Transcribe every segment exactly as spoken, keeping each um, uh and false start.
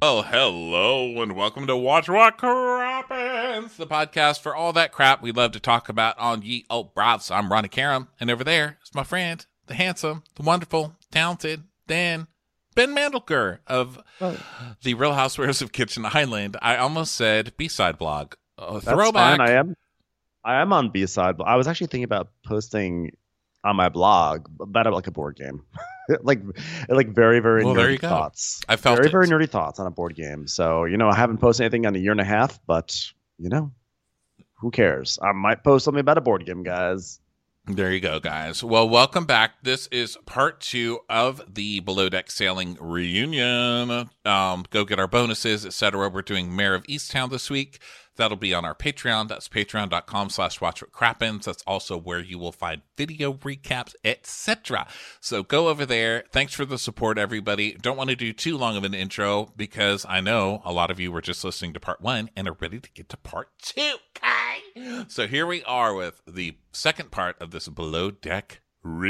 Well, hello and welcome to Watch What Crappens, the podcast for all that crap we love to talk about on Ye Old Brats. I'm Ronnie Karam, and over there is my friend, the handsome, the wonderful, talented Dan, Ben Mandelker of oh. the Real Housewives of Kitchen Island. I almost said B-side blog. Uh, That's throwback. fine. I am. I am on B-side. I was actually thinking about posting on my blog about like a board game. like like very very well, nerdy thoughts. I felt very it. very nerdy thoughts on a board game. So you know I haven't posted anything in a year and a half, but you know who cares? I might post something about a board game, guys. There you go, guys. Well, welcome back. This is part two of the Below Deck Sailing reunion. Um, go get our bonuses, et cetera. We're doing Mayor of Easttown this week. That'll be on our Patreon. That's patreon.com slash watch what crappens. That's also where you will find video recaps, et cetera. So go over there. Thanks for the support, everybody. Don't want to do too long of an intro because I know a lot of you were just listening to part one and are ready to get to part two. Okay? So here we are with the second part of this Below Deck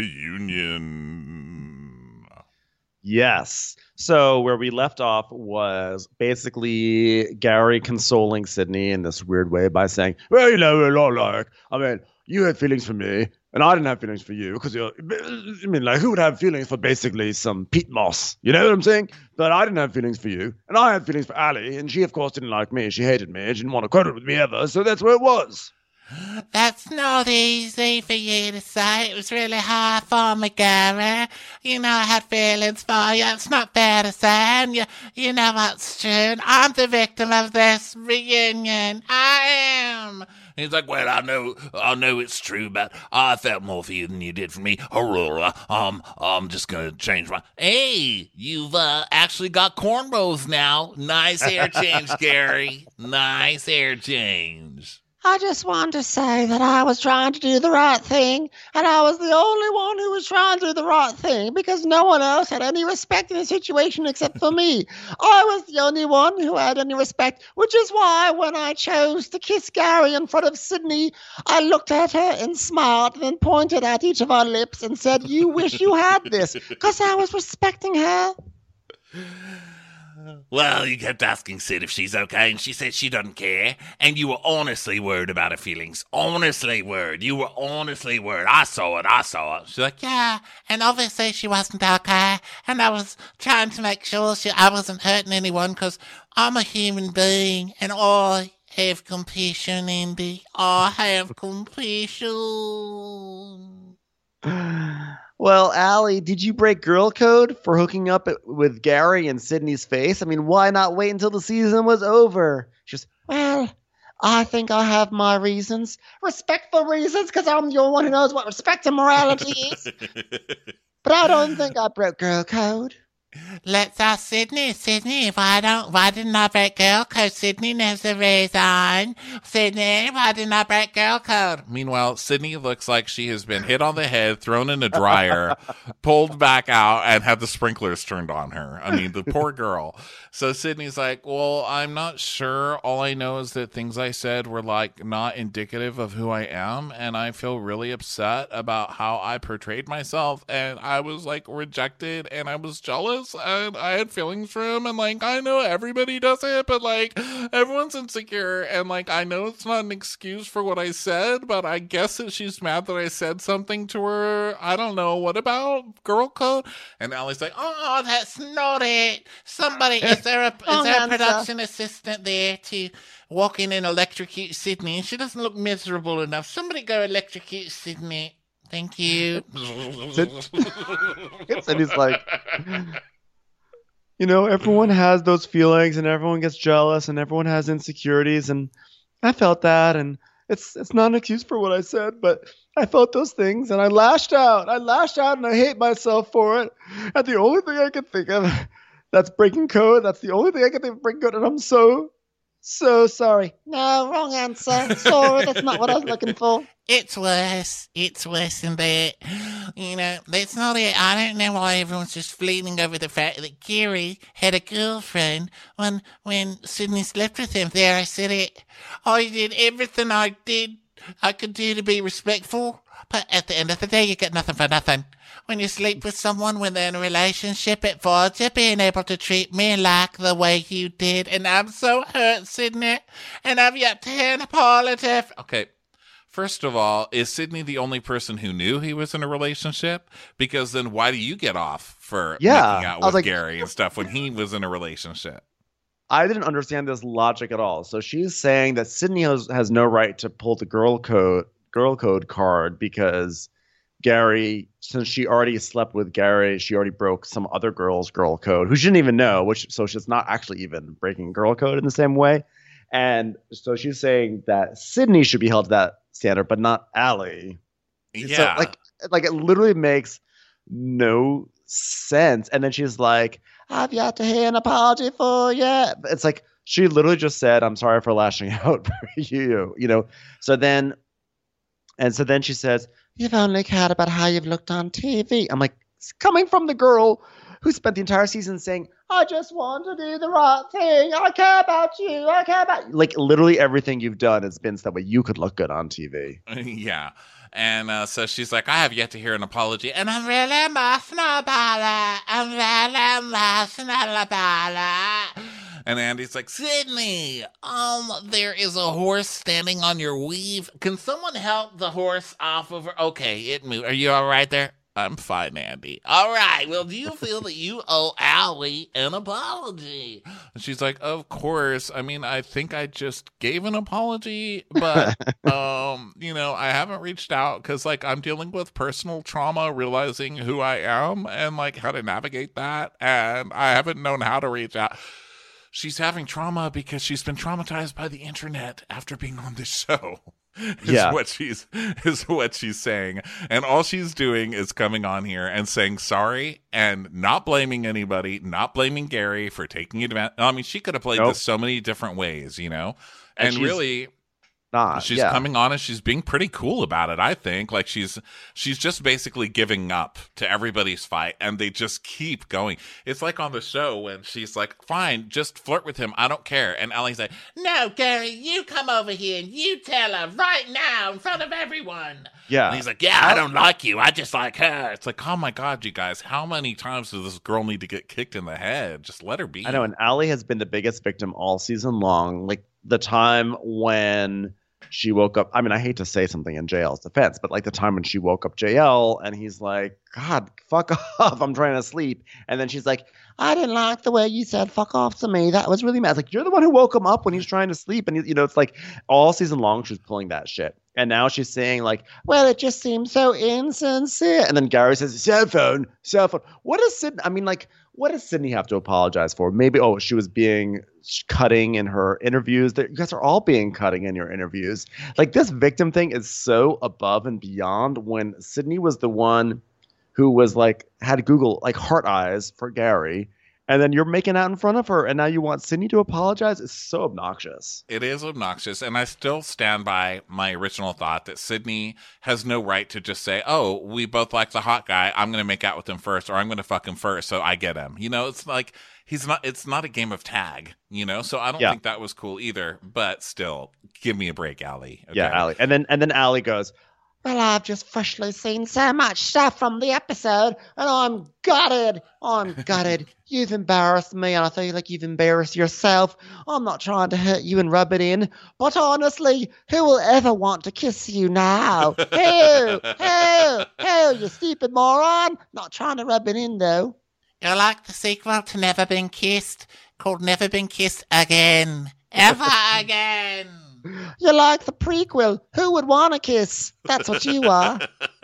reunion. Yes. So where we left off was basically Gary consoling Sydney in this weird way by saying, well, you know, we're all like, I mean, you had feelings for me and I didn't have feelings for you because, I mean, like, who would have feelings for basically some peat moss? You know what I'm saying? But I didn't have feelings for you and I had feelings for Ali, and she, of course, didn't like me. She hated me. She didn't want to cuddle with me ever. So that's where it was. That's not easy for you to say. It was really hard for me, Gary. You know I had feelings for you. It's not fair to say, and you, you know what's true. And I'm the victim of this reunion. I am. He's like, well, I know, I know it's true, but I felt more for you than you did for me. Aurora, um, I'm just gonna change my. Hey, you've uh, actually got cornrows now. Nice hair change, Gary. Nice hair change. I just wanted to say that I was trying to do the right thing, and I was the only one who was trying to do the right thing because no one else had any respect in the situation except for me. I was the only one who had any respect, which is why when I chose to kiss Gary in front of Sydney, I looked at her and smiled and then pointed at each of our lips and said, you wish you had this, because I was respecting her. Well, you kept asking Sid if she's okay, and she said she doesn't care. And you were honestly worried about her feelings. Honestly worried. You were honestly worried. I saw it. I saw it. She's like, yeah, and obviously she wasn't okay. And I was trying to make sure she, I wasn't hurting anyone because I'm a human being and I have compassion, Andy. I have compassion. Well, Allie, did you break girl code for hooking up with Gary in Sydney's face? I mean, why not wait until the season was over? Just, well, I think I have my reasons. Respectful reasons, because I'm the only one who knows what respect and morality is. But I don't think I broke girl code. Let's ask Sydney. Sydney, why don't, why didn't I break girl code? Sydney knows the reason. Sydney, why didn't I break girl code? Meanwhile, Sydney looks like she has been hit on the head, thrown in a dryer, pulled back out, and had the sprinklers turned on her. I mean, the poor girl. So Sydney's like, well, I'm not sure. All I know is that things I said were like not indicative of who I am, and I feel really upset about how I portrayed myself, and I was like rejected, and I was jealous. And I had feelings for him, and like I know everybody does it, but like everyone's insecure, and like I know it's not an excuse for what I said, but I guess that she's mad that I said something to her. I don't know, what about girl code? And Allie's like, oh, that's not it. Somebody, is there a is there a production assistant there to walk in and electrocute Sydney? She doesn't look miserable enough. Somebody go electrocute Sydney. Thank you. And he's like, you know, everyone has those feelings and everyone gets jealous and everyone has insecurities. And I felt that. And it's it's not an excuse for what I said, but I felt those things and I lashed out. I lashed out and I hate myself for it. And the only thing I could think of, that's breaking code. That's the only thing I could think of breaking code. And I'm so, so sorry. No, wrong answer. Sorry, that's not what I was looking for. It's worse. It's worse than that. You know, that's not it. I don't know why everyone's just fleeting over the fact that Gary had a girlfriend when when Sydney slept with him. There, I said it. I did everything I did I could do to be respectful. but at the end of the day, you get nothing for nothing. When you sleep with someone when they're in a relationship, it forwards you being able to treat me like the way you did. And I'm so hurt, Sydney. And I've yet to hear an apology. Okay. First of all, is Sydney the only person who knew he was in a relationship? Because then why do you get off for Yeah, making out I was with like- Gary and stuff when he was in a relationship? I didn't understand this logic at all. So she's saying that Sydney has, has no right to pull the girl code girl code card because Gary, since she already slept with Gary, she already broke some other girl's girl code who she didn't even know, which so she's not actually even breaking girl code in the same way. And so she's saying that Sydney should be held to that standard, but not Allie. Yeah. So, like, like it literally makes no sense. And then she's like, I've yet to hear an apology for you. it's like she literally just said, I'm sorry for lashing out for you, you know. So then, and so then she says, You've only cared about how you've looked on T V. I'm like, it's coming from the girl who spent the entire season saying, I just want to do the right thing. I care about you. I care about you. Like literally everything you've done has been so that way you could look good on T V. Yeah. And uh, so she's like, I have yet to hear an apology. And I'm really Really emotional about it. I'm really emotional about it. And Andy's like, Sydney, um, there is a horse standing on your weave. Can someone help the horse off of her? Okay, it moved. Are you all right there? I'm fine, Andy. All right. Well, do you feel that you owe Allie an apology? And she's like, of course. I mean, I think I just gave an apology, but, um, you know, I haven't reached out because, like, I'm dealing with personal trauma, realizing who I am and, like, how to navigate that. And I haven't known how to reach out. She's having trauma because she's been traumatized by the internet after being on this show. Is Yeah. what she's is what she's saying. And all she's doing is coming on here and saying sorry and not blaming anybody, not blaming Gary for taking advantage. I mean, she could have played Nope. this so many different ways, you know? And And, she's- really Not. she's yeah. coming on and she's being pretty cool about it, I think. Like she's she's just basically giving up to everybody's fight and they just keep going. It's like on the show when she's like, fine, just flirt with him. I don't care. And Ellie's like, No, Gary, you come over here and you tell her right now in front of everyone. Yeah. and he's like, yeah, I don't like you. I just like her. It's like, oh my God, you guys, how many times does this girl need to get kicked in the head? Just let her be. I know, and Allie has been the biggest victim all season long. Like the time when she woke up. I mean, I hate to say something in J L's defense, but like the time when she woke up J L and he's like, God, fuck off. I'm trying to sleep. And then she's like, I didn't like the way you said fuck off to me. That was really mad. it's like, you're the one who woke him up when he's trying to sleep. And, you know, it's like all season long, she's pulling that shit. And now she's saying like, Well, it just seems so insincere. and then Gary says, cell phone, cell phone. What does Sydney, I mean, like, what does Sydney have to apologize for? Maybe, oh, she was being cutting in her interviews. You guys are all being cutting in your interviews. Like, this victim thing is so above and beyond when Sydney was the one who was like, had Google, like, heart eyes for Gary. And then you're making out in front of her, and now you want Sydney to apologize? It's so obnoxious. It is obnoxious, and I still stand by my original thought that Sydney has no right to just say, oh, we both like the hot guy, I'm going to make out with him first, or I'm going to fuck him first, so I get him. You know, it's like, he's not, it's not a game of tag, you know? So I don't Yeah. think that was cool either, but still, give me a break, Allie. Okay? Yeah, Allie. And then and then Allie goes, Well, I've just freshly seen so much stuff from the episode, and I'm gutted. I'm gutted. You've embarrassed me, and I feel like you've embarrassed yourself. I'm not trying to hurt you and rub it in, but honestly, who will ever want to kiss you now? Who? Who? Who? You stupid moron. Not trying to rub it in, though. You're like the sequel to Never Been Kissed, called Never Been Kissed Again. Ever again. You're like the prequel. Who would want to kiss? That's what you are.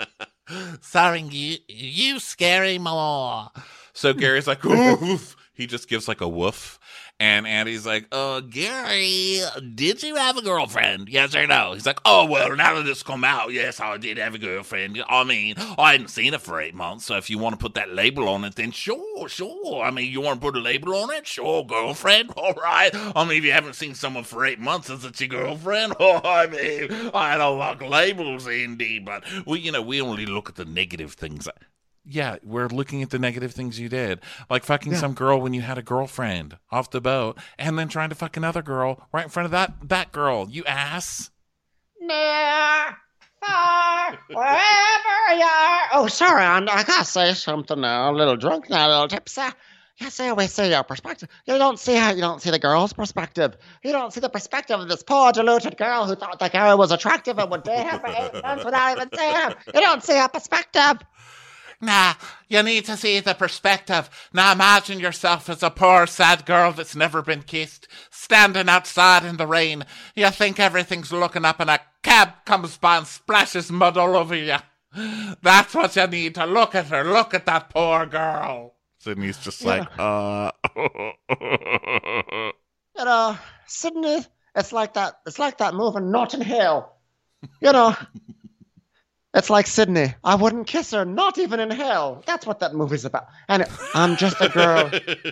Starring you, you scary more. So Gary's like, woof. He just gives like a woof. And Andy's like, uh, Gary, did you have a girlfriend? Yes or no? He's like, oh, well, now that it's come out, yes, I did have a girlfriend. I mean, I hadn't seen her for eight months, so if you want to put that label on it, then sure, sure. I mean, you want to put a label on it? Sure, girlfriend, all right. I mean, if you haven't seen someone for eight months, is it your girlfriend? Oh, I mean, I don't like labels, indeed, but, we, you know, we only look at the negative things. Yeah, we're looking at the negative things you did. Like fucking Yeah. some girl when you had a girlfriend off the boat and then trying to fuck another girl right in front of that, that girl. You ass. Nah. are, wherever you are. Oh, sorry, I, I gotta say something now. A little drunk now, a little tipsy. Yes, I always see your perspective. You don't see how you don't see the girl's perspective. You don't see the perspective of this poor deluded girl who thought the girl was attractive and would date her for eight months without even seeing her. You don't see her perspective. Nah, you need to see the perspective. Now imagine yourself as a poor, sad girl that's never been kissed, standing outside in the rain. You think everything's looking up and a cab comes by and splashes mud all over you. That's what you need to look at her. Look at that poor girl. Sydney's just like, uh... You know, Sydney, it's like that, it's like that movie Notting Hill. You know... It's like Sydney. I wouldn't kiss her, not even in hell. That's what that movie's about. And I'm just a girl.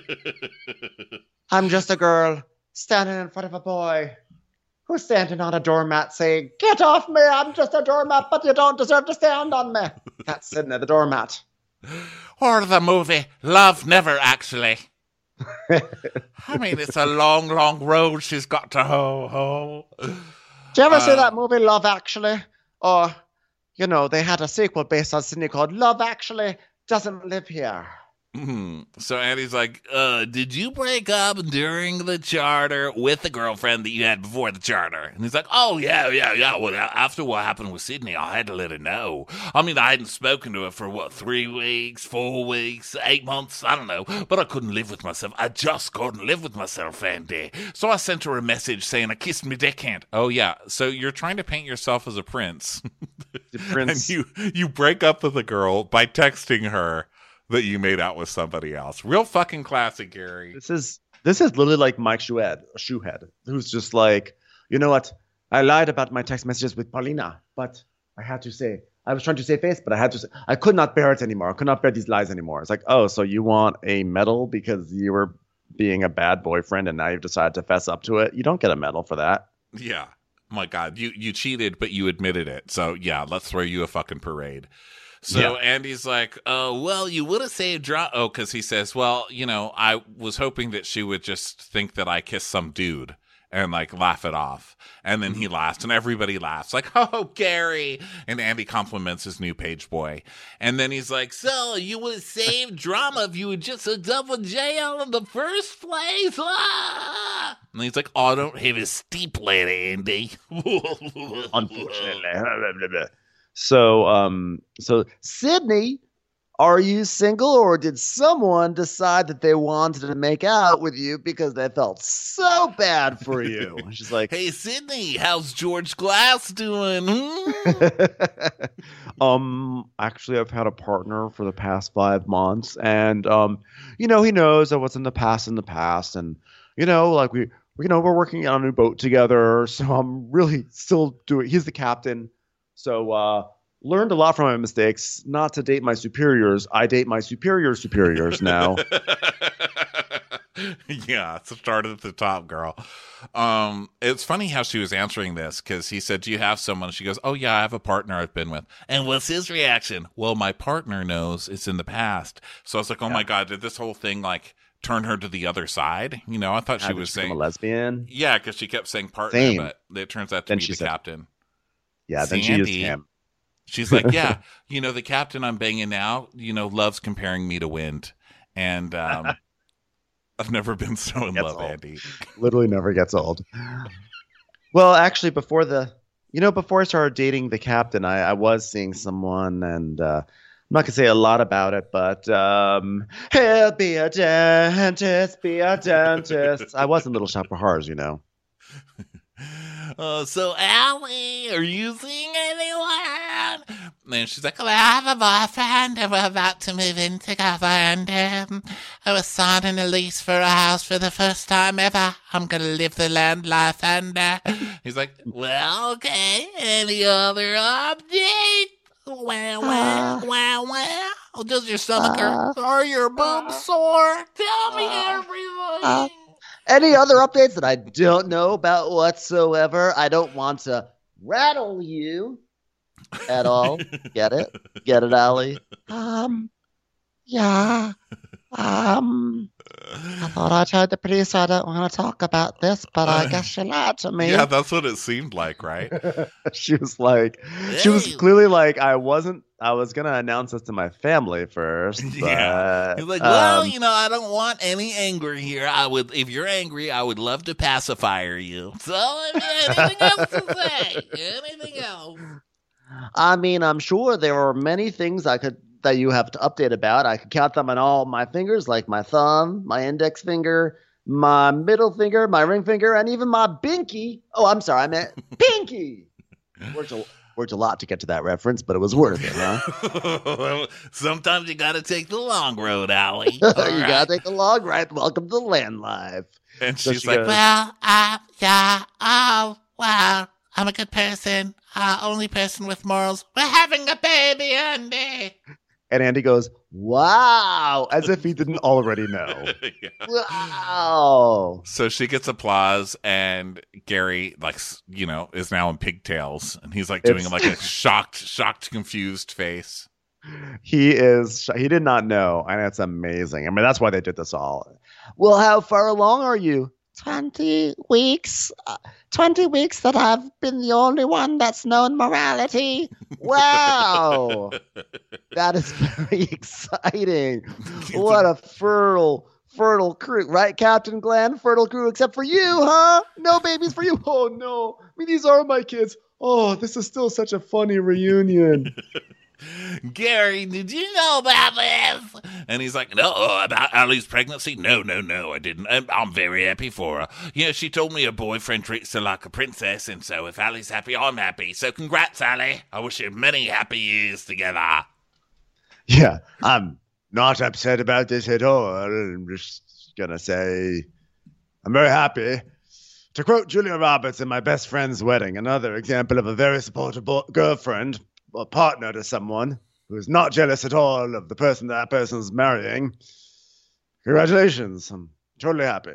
I'm just a girl standing in front of a boy who's standing on a doormat saying, "Get off me, I'm just a doormat, but you don't deserve to stand on me." That's Sydney, the doormat. Or the movie Love Never Actually. I mean, it's a long, long road she's got to hoe, hoe. Did you ever Uh, see that movie Love Actually? Or... You know, they had a sequel based on Sydney called Love Actually Doesn't Live Here. Mm-hmm. So Andy's like, uh, did you break up during the charter with the girlfriend that you had before the charter? And he's like, oh, yeah, yeah, yeah. Well, after what happened with Sydney, I had to let her know. I mean, I hadn't spoken to her for, what, three weeks, four weeks, eight months? I don't know. But I couldn't live with myself. I just couldn't live with myself, Andy. So I sent her a message saying I kissed me deckhand. Oh, yeah. So you're trying to paint yourself as a prince. The prince. And you, you break up with a girl by texting her that you made out with somebody else. Real fucking classic, Gary. This is this is literally like Mike Shoehead, Shoehead, who's just like, you know what? I lied about my text messages with Paulina, but I had to say, I was trying to save face, but I had to say, I could not bear it anymore. I could not bear these lies anymore. It's like, oh, so you want a medal because you were being a bad boyfriend and now you've decided to fess up to it? You don't get a medal for that. Yeah. My God, you, you cheated, but you admitted it. So, yeah, let's throw you a fucking parade. So Yeah. Andy's like, oh, well, you would have saved drama. Oh, because he says, well, you know, I was hoping that she would just think that I kissed some dude and like laugh it off. And then he laughs and everybody laughs like, oh, Gary. And Andy compliments his new page boy. And then he's like, So you would have saved drama if you had just hooked up with J L in the first place? Ah! and he's like, oh, I don't He was steep later, Andy. Unfortunately. So, um, so Sydney, are you single, or did someone decide that they wanted to make out with you because they felt so bad for you? She's like, Hey, Sydney, how's George Glass doing? Hmm? um, actually, I've had a partner for the past five months, and um, you know, he knows that what's in the past in the past, and you know, like we, you know, we're working on a new boat together, so I'm really still doing. He's the captain. So uh, learned a lot from my mistakes. Not to date my superiors. I date my superior superiors now. Yeah, it started at the top, girl. Um, it's funny how she was answering this because he said, do you have someone? She goes, oh, yeah, I have a partner I've been with. And what's his reaction? Well, my partner knows it's in the past. So I was like, oh, Yeah. my God, did this whole thing like turn her to the other side? You know, I thought How she did was she become saying a lesbian. yeah, because she kept saying partner, Same. but it turns out to Then be she the said- captain. Yeah, then See, she used Andy, him. She's like, yeah, you know, the captain I'm banging now, you know, loves comparing me to wind. And um, I've never been so in Gets love, old. Andy. Literally never gets old. Well, actually, before the, you know, before I started dating the captain, I, I was seeing someone, and uh, I'm not gonna say a lot about it, but um, he'll be a dentist, be a dentist. I was in Little Shop of Horrors, you know. Uh, so, Allie, are you seeing anyone? And she's like, Well, I have a boyfriend and we're about to move in together and um, I was signing a lease for a house for the first time ever. I'm going to live the land life and uh, he's like, Well, okay. Any other update? Well, well, well, well. Does your stomach hurt? Are your boobs sore? Tell me everything. uh, Any other updates that I don't know about whatsoever? I don't want to rattle you at all. Get it? Get it, Allie? Um, yeah. Um, I thought I told the producer I don't want to talk about this, but I guess she lied to me. Yeah, that's what it seemed like, right? She was like, she was Hey. clearly like, I wasn't, I was going to announce this to my family first. But, Yeah. He's like, well, um, you know, I don't want any anger here. I would, if you're angry, I would love to pacifier you. So, I mean, anything else to say? Anything else? I mean, I'm sure there are many things I could that you have to update about. I could count them on all my fingers, like my thumb, my index finger, my middle finger, my ring finger, and even my binky. Oh, I'm sorry, I meant pinky. Worked a, worked a lot to get to that reference, but it was worth it, huh? Sometimes you got to take the long road, Allie. you All right. gotta take the long ride. Welcome to Land Life. And So she's she like, goes- Well, uh, yeah, oh, wow, I'm a good person. Uh, only person with morals. We're having a baby, Andy. And Andy goes, wow, as if he didn't already know. Yeah. Wow. So she gets applause, and Gary, like, s- you know, is now in pigtails, and he's like doing It's- like a shocked, shocked, confused face. He is, he did not know, and it's amazing. I mean, that's why they did this all. Well, how far along are you? twenty weeks. Uh, twenty weeks that I've been the only one that's known morality. Wow. That is very exciting. What a fertile, fertile crew, right, Captain Glenn? Fertile crew, except for you, huh? No babies for you. Oh, no. I mean, these are my kids. Oh, this is still such a funny reunion. Gary, did you know about this? And he's like, no, about Allie's pregnancy? No, no, no, I didn't. I'm, I'm very happy for her. You know, she told me her boyfriend treats her like a princess, and so if Allie's happy, I'm happy. So congrats, Allie. I wish you many happy years together. Yeah, I'm not upset about this at all. I'm just gonna say I'm very happy. To quote Julia Roberts in My Best Friend's Wedding, another example of a very supportive bo- girlfriend or partner to someone who is not jealous at all of the person that person's marrying. Congratulations. I'm totally happy.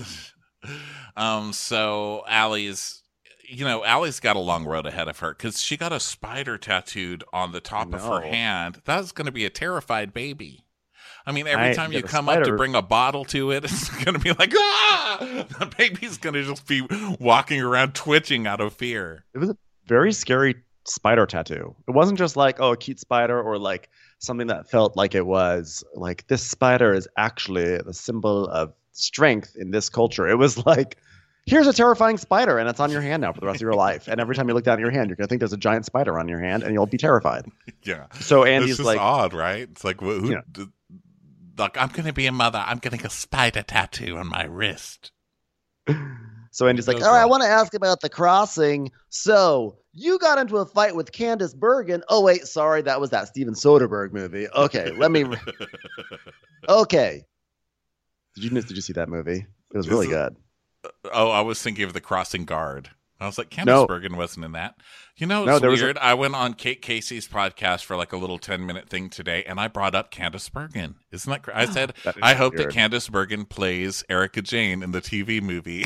Um, so Allie's, you know, Allie's got a long road ahead of her because she got a spider tattooed on the top of her No. hand. That's going to be a terrified baby. I mean, every I- time yeah, you the come up to spider- bring a bottle to it, it's going to be like, ah! The baby's going to just be walking around twitching out of fear. It was a very scary spider tattoo. It wasn't just like, oh, a cute spider or like something that felt like it was like this spider is actually the symbol of strength in this culture. It was like, here's a terrifying spider and it's on your hand now for the rest of your life. And every time you look down at your hand, you're going to think there's a giant spider on your hand and you'll be terrified. Yeah. So It's Andy's just like, odd, right? It's like, who, who Yeah. d- like, I'm going to be a mother. I'm getting a spider tattoo on my wrist. so Andy's like, Goes all right, I well. want to ask about the crossing. So you got into a fight with Candace Bergen. Oh, wait, sorry. That was that Steven Soderbergh movie. Okay, let me. Okay. Did you did you see that movie? It was really Is it- good. Oh, I was thinking of The Crossing Guard. I was like, Candice No. Bergen wasn't in that. You know, No, it's there was a- weird. I went on Kate Casey's podcast for like a little ten minute thing today, and I brought up Candice Bergen. Isn't that crazy? I said, That is I hope weird. that Candice Bergen plays Erica Jane in the T V movie.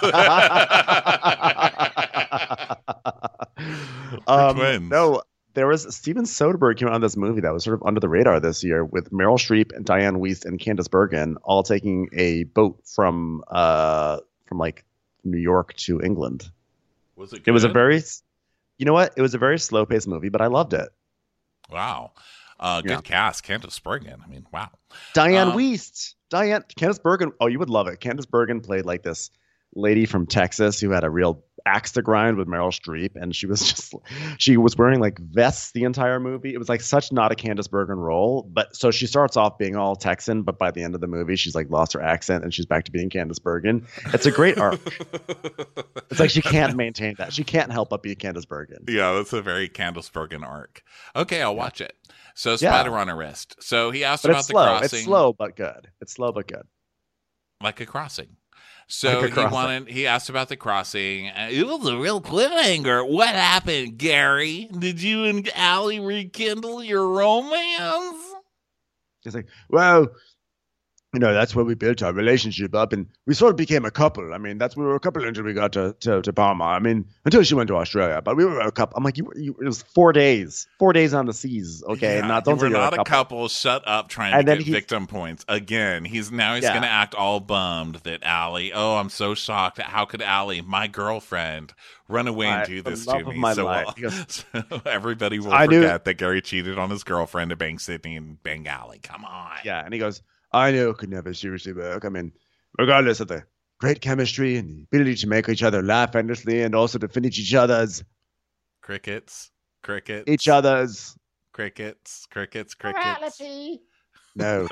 um, twins. No, there was Steven Soderbergh came out on this movie that was sort of under the radar this year with Meryl Streep and Diane Weiss and Candice Bergen all taking a boat from uh from like New York to England. Was it? It was a good? very, you know what? It was a very slow paced movie, but I loved it. wow. Uh, good Yeah. cast, Candice Bergen. I mean, wow. Diane Um, Weiss, Diane, Candice Bergen. Oh, you would love it. Candice Bergen played like this lady from Texas who had a real axe to grind with Meryl Streep, and she was just she was wearing like vests the entire movie. It was like such not a Candice Bergen role, but so she starts off being all Texan, but by the end of the movie, she's like lost her accent and she's back to being Candice Bergen. It's a great arc. It's like she can't maintain that. She can't help but be Candice Bergen. Yeah, that's a very Candice Bergen arc. Okay, I'll watch it. So Yeah. Spider on a wrist. So he asked But about it's the slow. crossing. It's slow but good. It's slow but good. Like a crossing. So Like a he crossing. wanted. He asked about the crossing. Uh, It was a real cliffhanger. What happened, Gary? Did you and Allie rekindle your romance? He's like, well, you know, that's where we built our relationship up, and we sort of became a couple. I mean, that's we were a couple until we got to, to, to Parma. I mean, until she went to Australia, but we were a couple. I'm like, you, were- you it was four days, four days on the seas. Okay, Yeah, not you don't were say you're not a a couple. couple. Shut up, trying And to then get he's- victim points again. He's now he's Yeah. gonna act all bummed that Allie. Oh, I'm so shocked. How could Allie, my girlfriend, run away and I- do the this love to of me? my So, life. well, He goes, so everybody will I knew- forget that Gary cheated on his girlfriend to bang Sydney and bang Allie. Come on. Yeah, and he goes, I knew it could never seriously work. I mean, regardless of the great chemistry and the ability to make each other laugh endlessly and also to finish each other's, Crickets, crickets, each other's. crickets, crickets, crickets. Morality. No.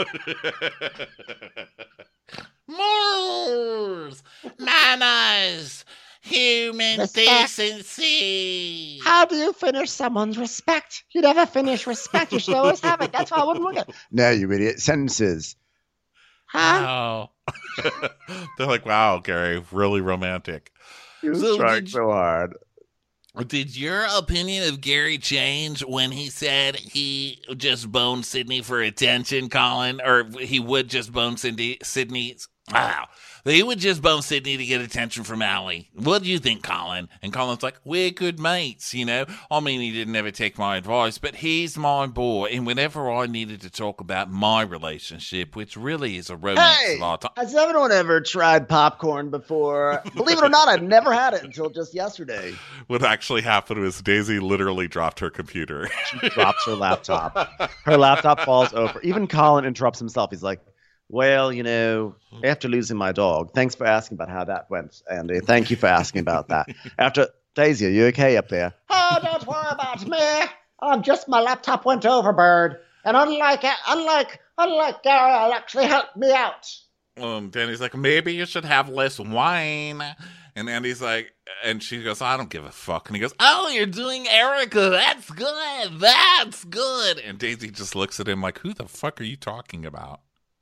Morals, manners, human Respect. decency. How do you finish someone's respect? You never finish respect. You should always have it. That's why I wouldn't look at it. No, you idiot. Sentences. Huh? Oh. They're like, wow, Gary, really romantic. He was So trying did so hard. Did your opinion of Gary change when he said he just boned Sydney for attention, Colin? Or he would just bone Sydney, Sydney wow. He would just bone Sydney to get attention from Allie. What do you think, Colin? And Colin's like, we're good mates, you know? I mean, he didn't ever take my advice, but he's my boy. And whenever I needed to talk about my relationship, which really is a romance Hey! of our time. Has everyone ever tried popcorn before? Believe it or not, I'd never had it until just yesterday. What actually happened was Daisy literally dropped her computer. She drops her laptop. Her laptop falls over. Even Colin interrupts himself. He's like, well, you know, after losing my dog, thanks for asking about how that went, Andy. Thank you for asking about that. After Daisy, are you okay up there? Oh, don't worry about me. I'm just my laptop went over, Bird. And unlike unlike unlike Gary, I'll actually help me out. Um, Danny's like, maybe you should have less wine. And Andy's like, and she goes, I don't give a fuck. And he goes, oh, you're doing Erica. That's good. That's good. And Daisy just looks at him like, who the fuck are you talking about?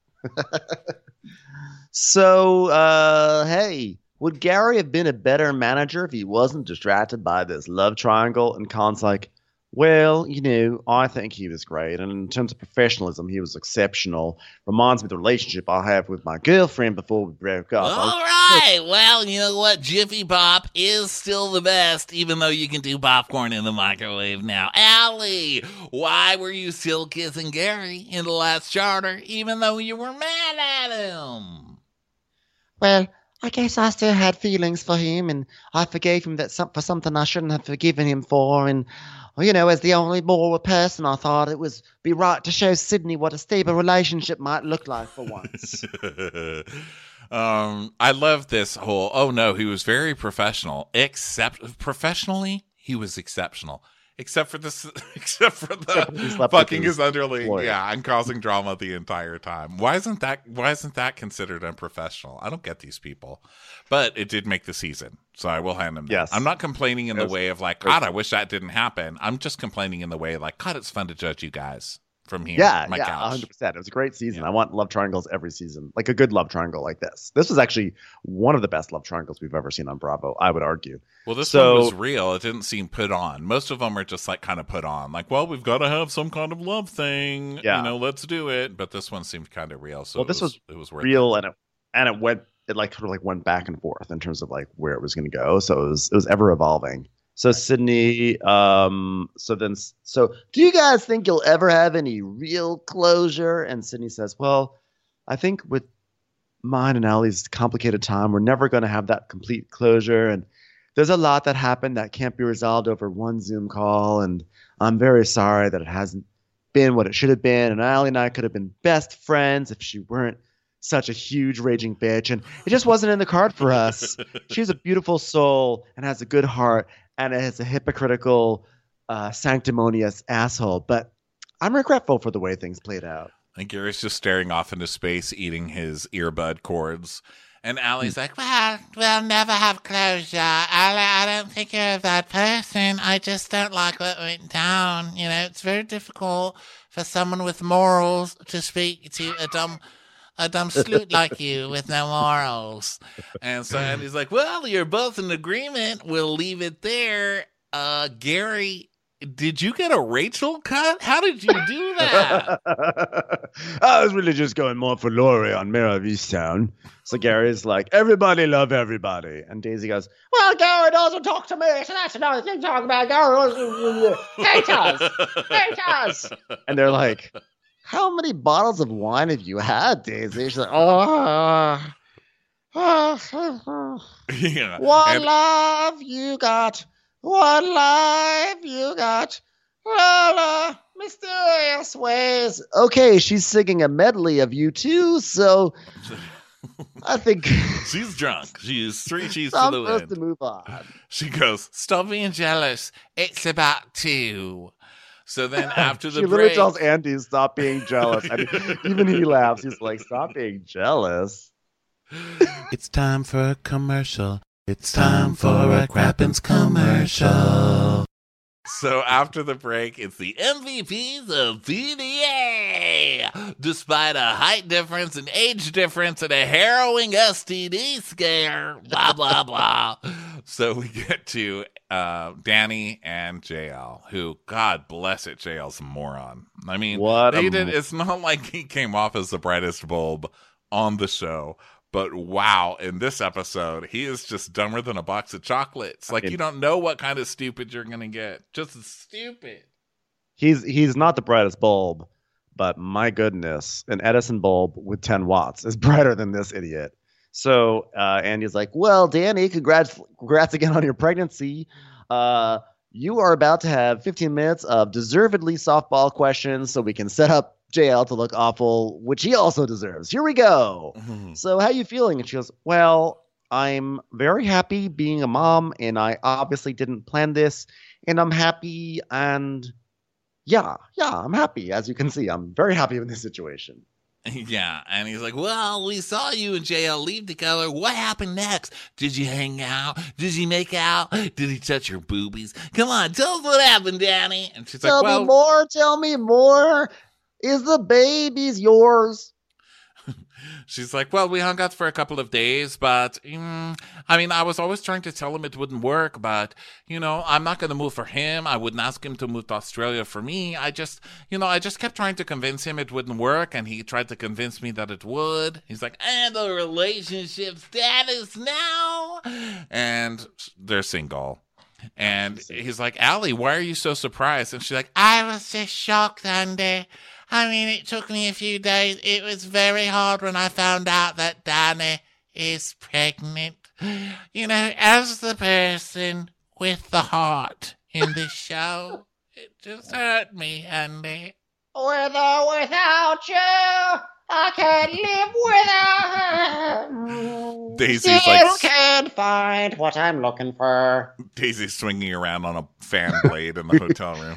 So, uh, hey, would Gary have been a better manager if he wasn't distracted by this love triangle? And Colin's like, well, you know, I think he was great. And in terms of professionalism, he was exceptional. Reminds me of the relationship I have with my girlfriend before we broke up. I All was- right. Well, you know what? Jiffy Pop is still the best, even though you can do popcorn in the microwave now. Allie, why were you still kissing Gary in the last charter, even though you were mad at him? Well, I guess I still had feelings for him, and I forgave him that some, for something I shouldn't have forgiven him for. And, well, you know, as the only moral person, I thought it was be right to show Sydney what a stable relationship might look like for once. um, I love this whole, oh no, he was very professional. Except, professionally, he was exceptional. Except for this, except for Except for he the slept with fucking his his underling, employer. yeah, and causing drama the entire time. Why isn't that? Why isn't that considered unprofessional? I don't get these people, but it did make the season, so I will hand him. that. Yes. I'm not complaining in It the was- way of like, God, I wish that didn't happen. I'm just complaining in the way like, God, it's fun to judge you guys from here. Yeah, my yeah, couch. one hundred percent. It was a great season. Yeah. I want love triangles every season, like a good love triangle like this. This was actually one of the best love triangles we've ever seen on Bravo, I would argue. Well, this So- one was real. It didn't seem put on. Most of them are just like kind of put on. Like, well, we've got to have some kind of love thing. Yeah. You know, let's do it. But this one seemed kind of real. So Well, it this was it was worth Real, and it and it went it like sort of like went back and forth in terms of like where it was going to go. So it was it was ever evolving. So Sydney, um, so then so do you guys think you'll ever have any real closure? And Sydney says, well, I think with mine and Allie's complicated time, we're never going to have that complete closure. And there's a lot that happened that can't be resolved over one Zoom call. And I'm very sorry that it hasn't been what it should have been. And Allie and I could have been best friends if she weren't such a huge raging bitch. And it just wasn't in the card for us. She's a beautiful soul and has a good heart and is a hypocritical, uh, sanctimonious asshole. But I'm regretful for the way things played out. And Gary's just staring off into space, eating his earbud cords. And Allie's like, Well, we'll never have closure. I, I don't think you're a bad person. I just don't like what went down. You know, it's very difficult for someone with morals to speak to a dumb, a dumb sloot like you with no morals. and so Andy's like, well, you're both in agreement. We'll leave it there. Uh, Gary did you get a Rachel cut? How did you do that? I was really just going more for Lori on Mirror of Easttown. So Gary's like, everybody love everybody. And Daisy goes, Well, Gary doesn't talk to me, so that's another thing to talk about. Gary doesn't hate us. Hate us. and they're like, how many bottles of wine have you had, Daisy? She's like, oh, Yeah. One And- love you got. One life you got. La la. Mysterious ways. okay, she's singing a medley of you too, so I think She's drunk. She is three cheese to I'm the supposed wind. to move on. She goes, stop being jealous. It's about two. So then after the she literally break, tells Andy, stop being jealous. And even he laughs. He's like, stop being jealous. It's time for a commercial. It's time for a Crappens commercial. so after the break, it's the M V Ps of P D A. Despite a height difference, an age difference, and a harrowing S T D scare, blah, blah, blah. So we get to uh, Danny and J L, who, God bless it, J L's a moron. I mean, What they a did. mo- It's not like he came off as the brightest bulb on the show. But wow, in this episode, he is just dumber than a box of chocolates. Like, mean- you don't know what kind of stupid you're going to get. Just stupid. He's he's not the brightest bulb, but my goodness, an Edison bulb with ten watts is brighter than this idiot. So uh, Andy's like, well, Danny, congrats, congrats again on your pregnancy. Uh, you are about to have fifteen minutes of deservedly softball questions so we can set up J L to look awful, which he also deserves. Here we go. So how you feeling? And she goes, well, I'm very happy being a mom, and I obviously didn't plan this, and I'm happy, and yeah, yeah, I'm happy. As you can see, I'm very happy with this situation. Yeah, and he's like, well, we saw you and J L leave together. What happened next? Did you hang out? Did you make out? Did he touch your boobies? Come on, tell us what happened, Danny. And she's Tell like, well, me more, tell me more. Is the baby's yours? she's like, well, we hung out for a couple of days, but mm, I mean, I was always trying to tell him it wouldn't work, but you know, I'm not going to move for him. I wouldn't ask him to move to Australia for me. I just, you know, I just kept trying to convince him it wouldn't work, and he tried to convince me that it would. He's like, and the relationship status now, and they're single. And he's like, Allie, why are you so surprised? And she's like, I was just shocked, Andy. I mean, it took me a few days. It was very hard when I found out that Danny is pregnant. You know, as the person with the heart in this show, it just hurt me, Andy. With or without you, I can't live without. Daisy's Still like- can't find what I'm looking for. Daisy's swinging around on a fan blade in the hotel room.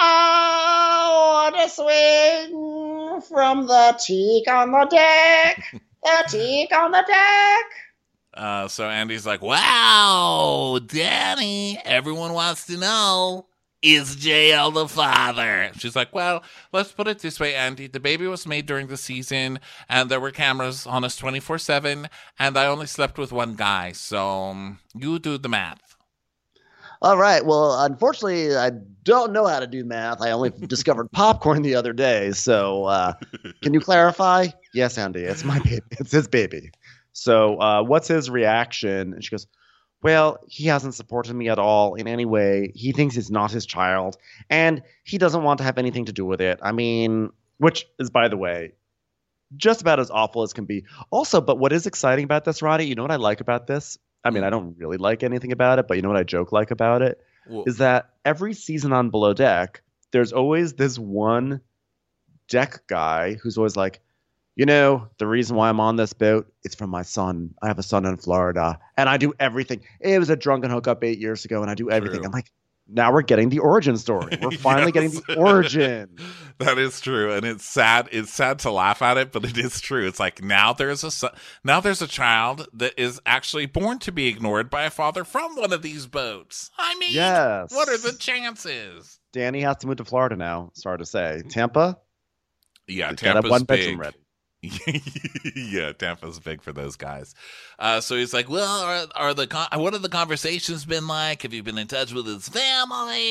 I want to swing from the teak on the deck. The teak on the deck. Uh, so Andy's like, wow. Wow, Danny, everyone wants to know, is J L the father? She's like, well, let's put it this way, Andy. The baby was made during the season, and there were cameras on us twenty-four seven, and I only slept with one guy, so um, you do the math. All right. Well, unfortunately, I don't know how to do math. I only discovered popcorn the other day. So uh, can you clarify? Yes, Andy, it's my baby. It's his baby. So uh, what's his reaction? And she goes, well, he hasn't supported me at all in any way. He thinks it's not his child, and he doesn't want to have anything to do with it. I mean, which is, by the way, just about as awful as can be. Also, but what is exciting about this, Roddy, you know what I like about this? I mean, I don't really like anything about it, but you know what I joke like about it? Well, Is that every season on Below Deck, there's always this one deck guy who's always like, you know, the reason why I'm on this boat is for my son. I have a son in Florida, and I do everything. It was a drunken hookup eight years ago, and I do everything. True. I'm like, now we're getting the origin story. We're finally Yes. getting the origin. That is true, and it's sad. It's sad to laugh at it, but it is true. It's like now there's a son, now there's a child that is actually born to be ignored by a father from one of these boats. I mean, Yes. what are the chances? Danny has to move to Florida now. Sorry to say. Tampa? Yeah, He's gotta have Tampa's one big. bedroom ready. Yeah, Tampa's big for those guys. Uh, so he's like, well, are, are the con- what have the conversations been like? Have you been in touch with his family?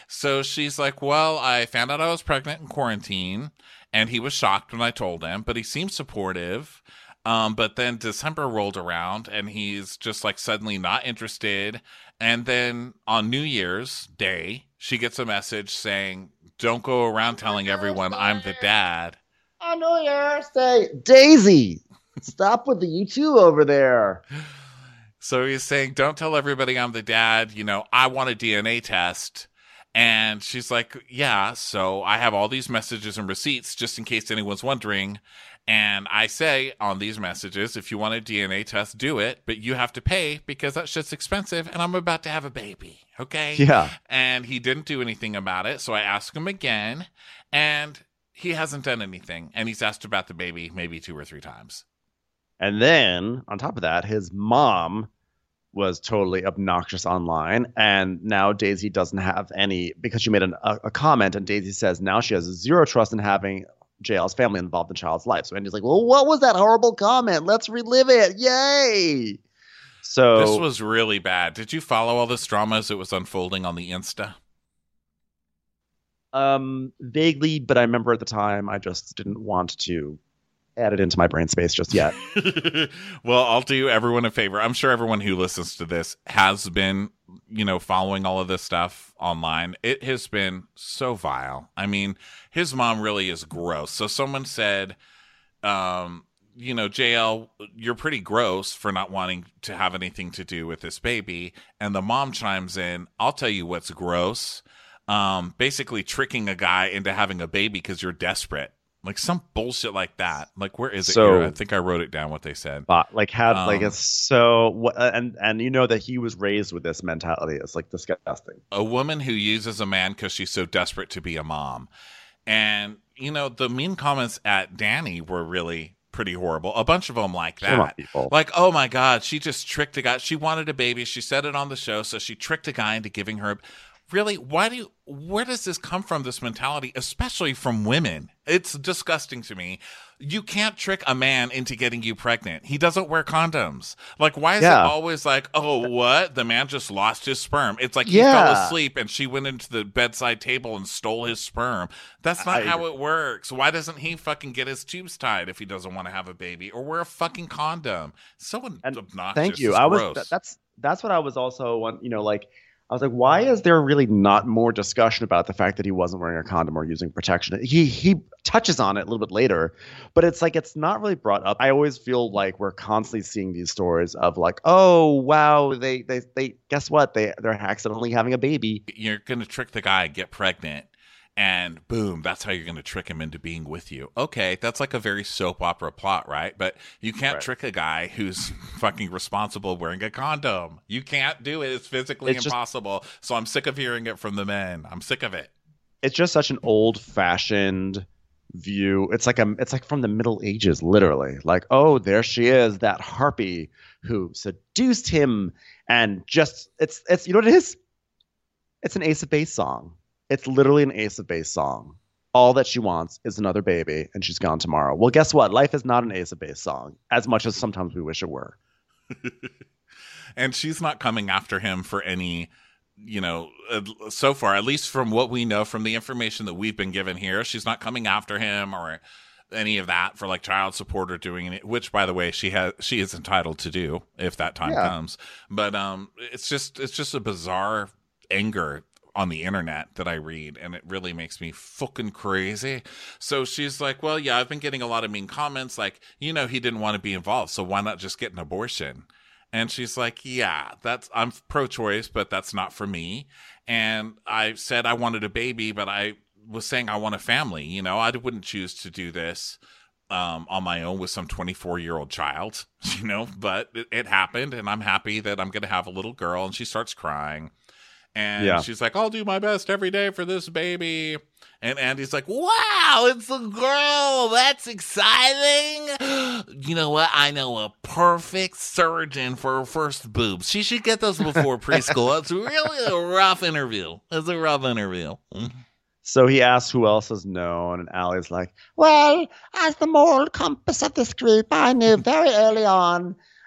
So she's like, well, I found out I was pregnant in quarantine, and he was shocked when I told him, but he seemed supportive. Um, but then December rolled around, and he's just like suddenly not interested. And then on New Year's Day, she gets a message saying, don't go around telling everyone I'm the dad. On New Year's Day. Daisy, stop with the you two over there. So he's saying, don't tell everybody I'm the dad. You know, I want a D N A test. And she's like, yeah, so I have all these messages and receipts just in case anyone's wondering. And I say on these messages, if you want a D N A test, do it. But you have to pay because that shit's expensive. And I'm about to have a baby. Okay? Yeah. And he didn't do anything about it. So I asked him again. And he hasn't done anything. And he's asked about the baby maybe two or three times. And then on top of that, his mom was totally obnoxious online. And now Daisy doesn't have any, because she made an, a, a comment, and Daisy says now she has zero trust in having J L's family involved in the child's life. So Andy's like, well, what was that horrible comment? Let's relive it. Yay. So this was really bad. Did you follow all this drama as it was unfolding on the Insta? Um, vaguely, but I remember at the time I just didn't want to add it into my brain space just yet. Well, I'll do everyone a favor. I'm sure everyone who listens to this has been, you know, following all of this stuff online. It has been so vile. I mean, his mom really is gross. So someone said, um, you know, J L, you're pretty gross for not wanting to have anything to do with this baby. And the mom chimes in, I'll tell you what's gross. Um, basically tricking a guy into having a baby because you're desperate. Like some bullshit like that. Like, where is it So- here? I think I wrote it down what they said. But like had Um, like it's so what and and you know that he was raised with this mentality. It's like disgusting. A woman who uses a man because she's so desperate to be a mom. And, you know, the mean comments at Danny were really pretty horrible. A bunch of them like Shame on that. people. Like, oh my God, she just tricked a guy. She wanted a baby. She said it on the show. So she tricked a guy into giving her. Really? Why do you, where does this come from, this mentality, especially from women? It's disgusting to me. You can't trick a man into getting you pregnant. He doesn't wear condoms. Like, why is Yeah. it always like, oh, what? The man just lost his sperm. It's like he Yeah. fell asleep and she went into the bedside table and stole his sperm. That's not I- how it works. Why doesn't he fucking get his tubes tied if he doesn't want to have a baby, or wear a fucking condom? So And obnoxious. Thank you. It's I was gross. th- that's that's what I was also one. You know, like I was like, why is there really not more discussion about the fact that he wasn't wearing a condom or using protection? He he touches on it a little bit later, but it's like it's not really brought up. I always feel like we're constantly seeing these stories of like, oh wow, they they they guess what? They they're accidentally having a baby. You're going to trick the guy, get pregnant, and boom, that's how you're going to trick him into being with you. Okay, that's like a very soap opera plot, right? But you can't Right. trick a guy who's fucking responsible wearing a condom. You can't do it. It's physically It's just- impossible. So I'm sick of hearing it from the men. I'm sick of it. It's just such an old-fashioned view. It's like a it's like from the Middle Ages, literally. Like, oh, there she is, that harpy who seduced him, and just it's it's you know what it is? It's an Ace of Base song. It's literally an Ace of Base song. All that she wants is another baby, and she's gone tomorrow. Well, guess what? Life is not an Ace of Base song, as much as sometimes we wish it were. And she's not coming after him for any, you know, uh, so far, at least from what we know from the information that we've been given here, she's not coming after him or any of that for like child support or doing it, which by the way, she has, she is entitled to do if that time Yeah. comes. But um, it's just, it's just a bizarre anger on the internet that I read, and it really makes me fucking crazy. So she's like, well, yeah, I've been getting a lot of mean comments like, you know, he didn't want to be involved, so why not just get an abortion? And she's like, yeah, that's, I'm pro-choice, but that's not for me. And I said I wanted a baby, but I was saying I want a family. You know, I wouldn't choose to do this um, on my own with some twenty-four year old child, you know, but it, it happened, and I'm happy that I'm going to have a little girl. And she starts crying. And Yeah. she's like, I'll do my best every day for this baby. And Andy's like, wow, it's a girl. That's exciting. You know what? I know a perfect surgeon for her first boobs. She should get those before preschool. It's really a rough interview. It's a rough interview. So he asks who else is known, and Allie's like, Well, as the moral compass of this group, I knew very early on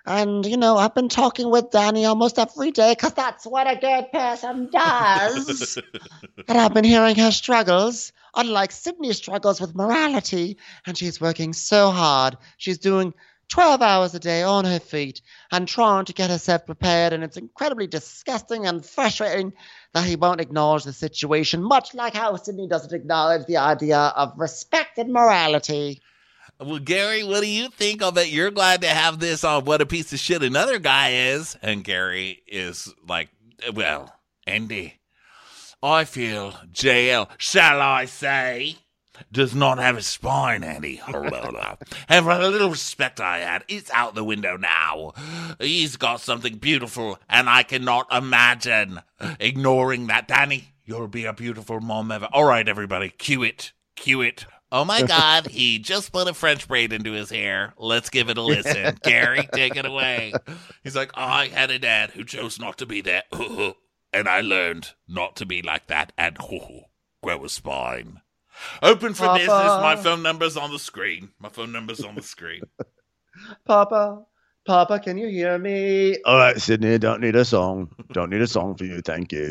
And, you know, I've been talking with Danny almost every day because that's what a good person does. And I've been hearing her struggles, unlike Sydney's struggles with morality. And she's working so hard. She's doing twelve hours a day on her feet and trying to get herself prepared. And it's incredibly disgusting and frustrating that he won't acknowledge the situation, much like how Sydney doesn't acknowledge the idea of respect and morality. Well, Gary, what do you think? I'll bet you're glad to have this on What a Piece of Shit Another Guy Is. And Gary is like, well, Andy, I feel J L, shall I say, does not have a spine, Andy. And for the little respect I had, it's out the window now. He's got something beautiful, and I cannot imagine ignoring that. Danny, you'll be a beautiful mom ever. All right, everybody, cue it. Cue it. Oh, my God, he just put a French braid into his hair. Let's give it a listen. Gary, take it away. He's like, I had a dad who chose not to be there, and I learned not to be like that, and grow a spine. Open for Papa. business. My phone number's on the screen. My phone number's on the screen. Papa, Papa, can you hear me? All right, Sydney, don't need a song. Don't need a song for you. Thank you.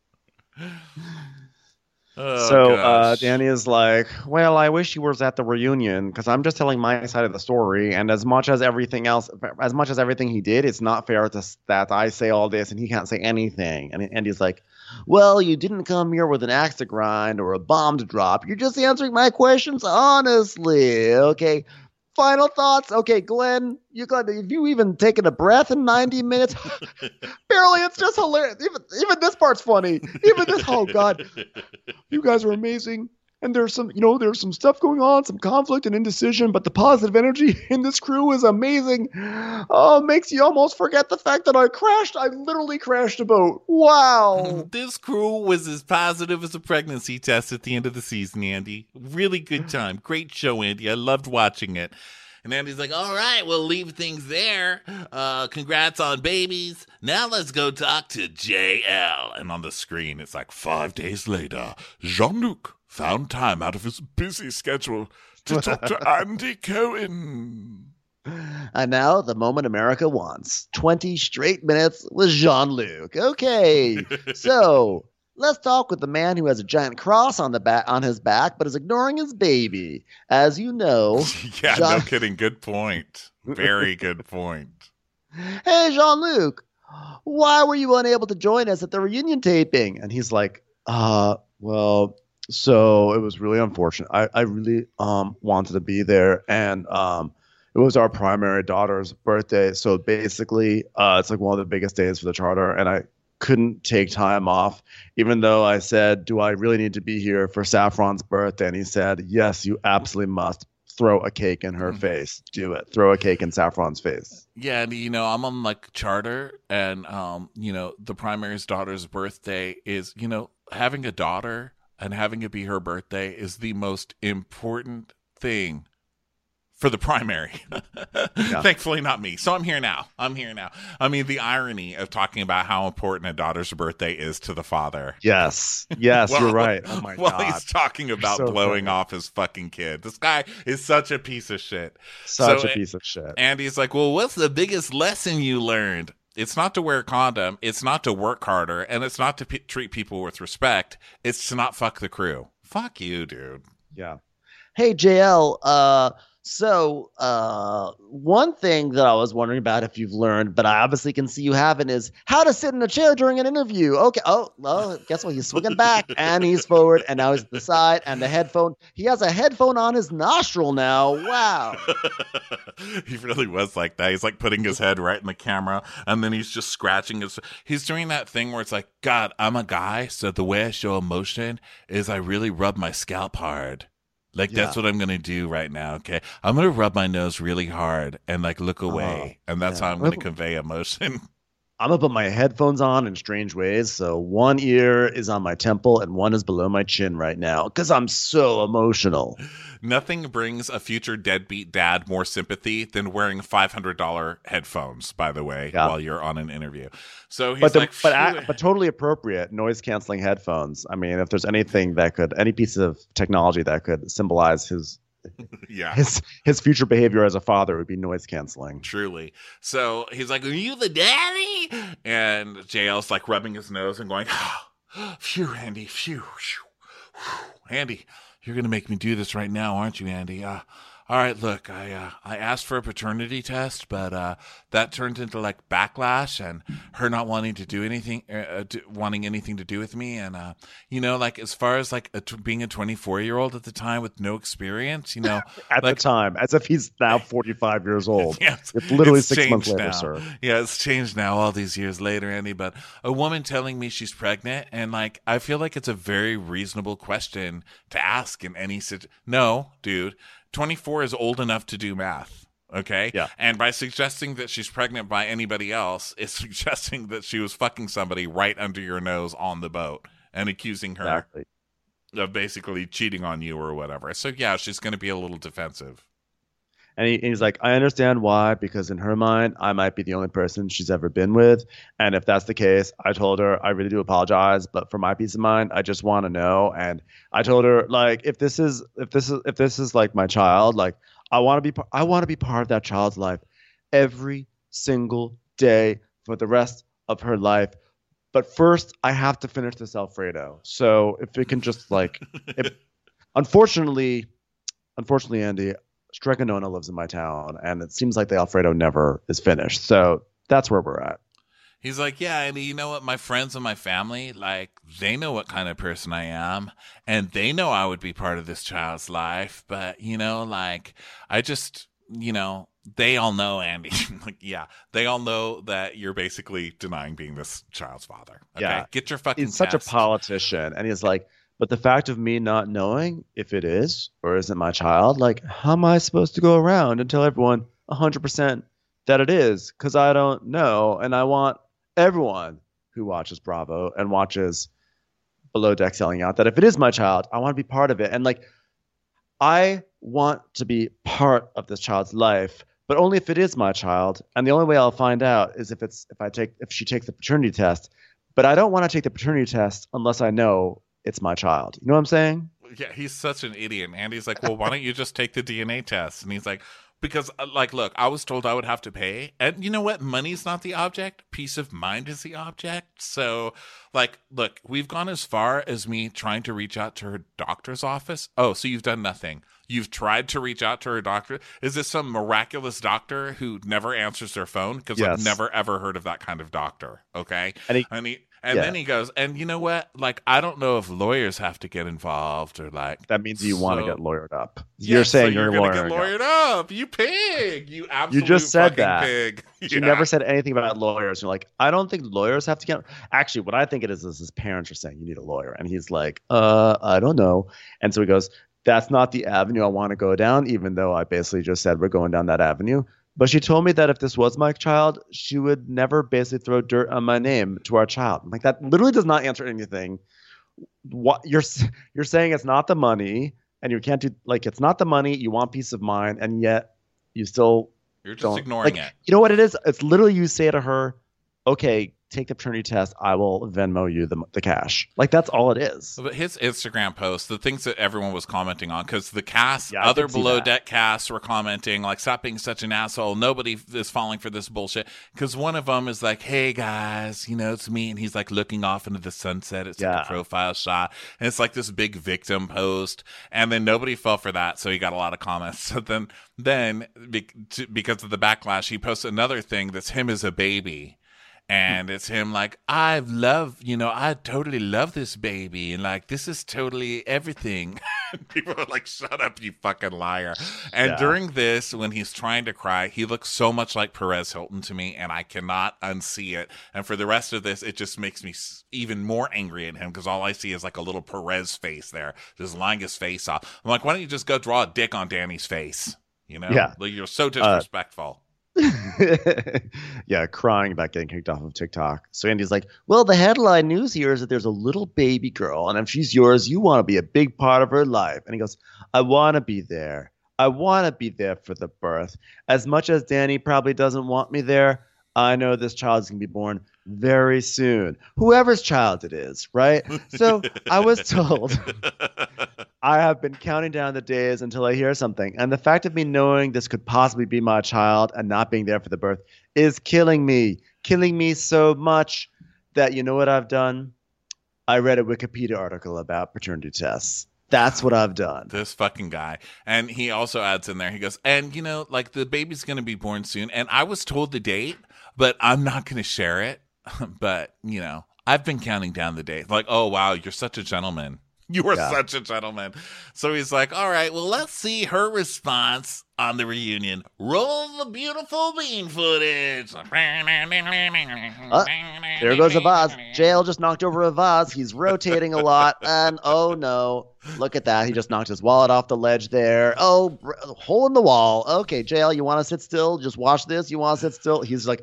Oh, so uh, gosh. Danny is like, well, I wish he was at the reunion because I'm just telling my side of the story. And as much as everything else, as much as everything he did, it's not fair to, that I say all this and he can't say anything. And, and he's like, well, you didn't come here with an axe to grind or a bomb to drop. You're just answering my questions honestly. Okay. Final thoughts. Okay, Glenn, you got, have you even taken a breath in ninety minutes? Barely. It's just hilarious. Even even this part's funny. Even this. Oh God, you guys are amazing. And there's some, you know, there's some stuff going on, some conflict and indecision, but the positive energy in this crew is amazing. Oh, it makes you almost forget the fact that I crashed. I literally crashed a boat. Wow. This crew was as positive as a pregnancy test at the end of the season, Andy. Really good time. Great show, Andy. I loved watching it. And Andy's like, all right, we'll leave things there. Uh, congrats on babies. Now let's go talk to J L. And on the screen, it's like five days later, Jean-Luc found time out of his busy schedule to talk to Andy Cohen. And now the moment America wants. twenty straight minutes with Jean-Luc. Okay, so let's talk with the man who has a giant cross on the back on his back, but is ignoring his baby. As you know, yeah, Jean- no kidding. Good point. Very good point. Hey, Jean-Luc, why were you unable to join us at the reunion taping? And he's like, uh, well, so it was really unfortunate. I, I really um wanted to be there, and um it was our primary daughter's birthday. So basically, uh, it's like one of the biggest days for the charter, and I couldn't take time off, even though I said, do I really need to be here for Saffron's birthday? And he said, yes, you absolutely must. Throw a cake in her face. Do it. Throw a cake in Saffron's face. Yeah, and you know, I'm on like charter, and um, you know, the primary's daughter's birthday is, you know, having a daughter and having it be her birthday is the most important thing for the primary. Yeah. Thankfully not me. So I'm here now. I'm here now. I mean, the irony of talking about how important a daughter's birthday is to the father. Yes. Yes, Well- you're right. Oh my While God. he's talking about so blowing funny. off his fucking kid. This guy is such a piece of shit. Such So- a piece of shit. Andy's like, well, what's the biggest lesson you learned? It's not to wear a condom. It's not to work harder. And it's not to p- treat people with respect. It's to not fuck the crew. Fuck you, dude. Yeah. Hey, J L, uh, so uh, one thing that I was wondering about if you've learned, but I obviously can see you haven't, is how to sit in a chair during an interview. Okay. Oh, well, guess what? He's swinging back and he's forward and now he's to the side and the headphone. He has a headphone on his nostril now. Wow. He really was like that. He's like putting his head right in the camera and then he's just scratching his. He's doing that thing where it's like, God, I'm a guy. So the way I show emotion is I really rub my scalp hard. Like, that's Yeah. what I'm going to do right now, okay? I'm going to rub my nose really hard and, like, look away. and that's yeah. how I'm going to convey emotion. I'm going to put my headphones on in strange ways. So one ear is on my temple and one is below my chin right now because I'm so emotional. Nothing brings a future deadbeat dad more sympathy than wearing five hundred dollars headphones, by the way, Yeah. while you're on an interview. So he's But, the, like, but, "Phew." a- but totally appropriate noise canceling headphones. I mean, if there's anything that could, any piece of technology that could symbolize his Yeah. His his future behavior as a father would be noise canceling. Truly. So he's like, "Are you the daddy?" And J L's like rubbing his nose and going, oh, "Phew, Andy, phew, phew, phew. Andy, you're gonna make me do this right now, aren't you, Andy? Uh, all right, look, I uh, I asked for a paternity test, but uh, that turned into like backlash and her not wanting to do anything, uh, do, wanting anything to do with me. And uh, you know, like as far as like a t- being a twenty-four year old at the time with no experience, you know, At like, the time, as if he's now forty-five years old. yeah, it's, It's literally it's six months changed later, now. sir. Yeah, it's changed now all these years later, Andy. But a woman telling me she's pregnant, and like I feel like it's a very reasonable question to ask in any situation. No, dude. twenty-four is old enough to do math, okay? Yeah. And by suggesting that she's pregnant by anybody else, it's suggesting that she was fucking somebody right under your nose on the boat and accusing her Exactly. of basically cheating on you or whatever. So, yeah, she's going to be a little defensive. And, he, and he's like, I understand why, because in her mind, I might be the only person she's ever been with. And if that's the case, I told her, I really do apologize, but for my peace of mind, I just want to know. And I told her, like, if this is, if this is, if this is like my child, like, I want to be, par- I want to be part of that child's life every single day for the rest of her life. But first, I have to finish this Alfredo. So if it can just like, if, unfortunately, unfortunately, Andy, Stregonona lives in my town, and it seems like the Alfredo never is finished. So that's where we're at. He's like, yeah, and you know what? My friends and my family, like, they know what kind of person I am, and they know I would be part of this child's life. But, you know, like, I just, you know, they all know, Andy. Like, yeah, they all know that you're basically denying being this child's father. Okay? Yeah. Get your fucking He's such a test. politician, and he's like, but the fact of me not knowing if it is or isn't my child, like, how am I supposed to go around and tell everyone one hundred percent that it is? Because I don't know, and I want everyone who watches Bravo and watches Below Deck selling out that if it is my child, I want to be part of it. And like, I want to be part of this child's life, but only if it is my child. And the only way I'll find out is if it's if I take if she takes the paternity test. But I don't want to take the paternity test unless I know it's my child. You know what I'm saying? Yeah, he's such an idiot. And Andy's like, well, why don't you just take the D N A test? And he's like, because, uh, like, look, I was told I would have to pay. And you know what? Money's not the object. Peace of mind is the object. So, like, look, we've gone as far as me trying to reach out to her doctor's office. Oh, so you've done nothing. You've tried to reach out to her doctor. Is this some miraculous doctor who never answers their phone? Because I've Yes. never, ever heard of that kind of doctor. Okay. And he, And he, and Yeah. then he goes, and you know what? Like, I don't know if lawyers have to get involved or like. that means you want to So- get lawyered up. Yeah, you're saying so you're, you're lawyer. gonna get lawyered up. You pig. You absolute just said fucking that. pig. She Yeah. never said anything about lawyers. You're like, I don't think lawyers have to get. Actually, what I think it is is his parents are saying you need a lawyer, and he's like, uh, I don't know. And so he goes, that's not the avenue I want to go down, even though I basically just said we're going down that avenue. But she told me that if this was my child, she would never basically throw dirt on my name to our child. I'm like, that literally does not answer anything. What you're s- you're saying it's not the money, and you can't do like it's not the money. You want peace of mind, and yet you still You're just don't ignoring like, it. You know what it is? It's literally you say to her, okay, take the paternity test. I will Venmo you the, the cash. Like, that's all it is. But his Instagram post, the things that everyone was commenting on, because the cast, Yeah, I other did see below that. deck casts were commenting, like, stop being such an asshole. Nobody is falling for this bullshit. Because one of them is like, hey guys, you know, it's me. And he's like looking off into the sunset. It's like Yeah. a profile shot. And it's like this big victim post. And then nobody fell for that. So he got a lot of comments. So then, then be- to, because of the backlash, he posts another thing that's him as a baby. And it's him like, I love, you know, I totally love this baby. And like, this is totally everything. People are like, shut up, you fucking liar. And Yeah. during this, when he's trying to cry, he looks so much like Perez Hilton to me, and I cannot unsee it. And for the rest of this, it just makes me s- even more angry at him because all I see is like a little Perez face there, just lying his face off. I'm like, why don't you just go draw a dick on Danny's face? You know? Yeah. Like, you're so disrespectful. Yeah, crying about getting kicked off of TikTok. So Andy's like, well, the headline news here is that there's a little baby girl, and if she's yours, you want to be a big part of her life. And he goes, I want to be there. I want to be there for the birth. As much as Danny probably doesn't want me there, I know this child is going to be born very soon. Whoever's child it is, right? So I was told, I have been counting down the days until I hear something. And the fact of me knowing this could possibly be my child and not being there for the birth is killing me. Killing me so much that you know what I've done? I read a Wikipedia article about paternity tests. That's what I've done. This fucking guy. And he also adds in there, he goes, and you know, like the baby's going to be born soon. And I was told the date, but I'm not going to share it. But, you know, I've been counting down the days. Like, oh, wow, you're such a gentleman. You are Yeah. such a gentleman. So he's like, all right, well, let's see her response on the reunion. Roll the beautiful bean footage. Uh, there goes a vase. J L just knocked over a vase. He's rotating a lot. And oh no, look at that. He just knocked his wallet off the ledge there. Oh, br- hole in the wall. Okay, J L, you want to sit still? Just watch this. You want to sit still? He's like,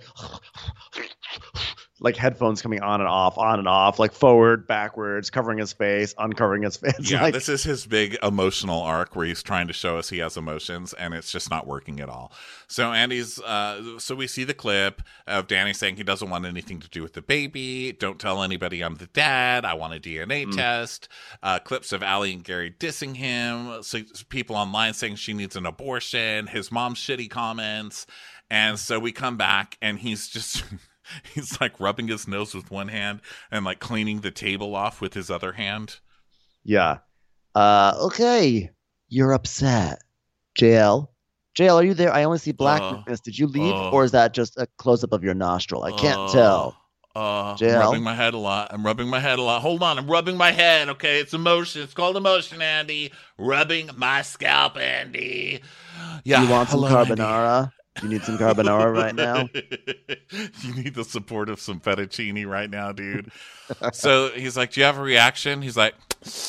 like headphones coming on and off, on and off, like forward, backwards, covering his face, uncovering his face. Yeah, like, this is his big emotional arc where he's trying to show us he has emotions, and it's just not working at all. So Andy's, uh, so we see the clip of Danny saying he doesn't want anything to do with the baby. Don't tell anybody I'm the dad. I want a D N A Mm. test. Uh, clips of Allie and Gary dissing him. So people online saying she needs an abortion. His mom's shitty comments. And so we come back, and he's just... He's like rubbing his nose with one hand and like cleaning the table off with his other hand. yeah. Uh, okay. You're upset. J L. J L, are you there? I only see blackness. Did you leave? uh, or is that just a close up of your nostril? I can't Uh, tell. Uh, J I'm L? rubbing my head a lot. I'm rubbing my head a lot. Hold on. I'm rubbing my head. Okay. It's emotion. It's called emotion, Andy. Rubbing my scalp, Andy. Yeah. You want some hello, Andy. carbonara? You need some carbonara right now? You need the support of some fettuccine right now, dude. So he's like, do you have a reaction? He's like,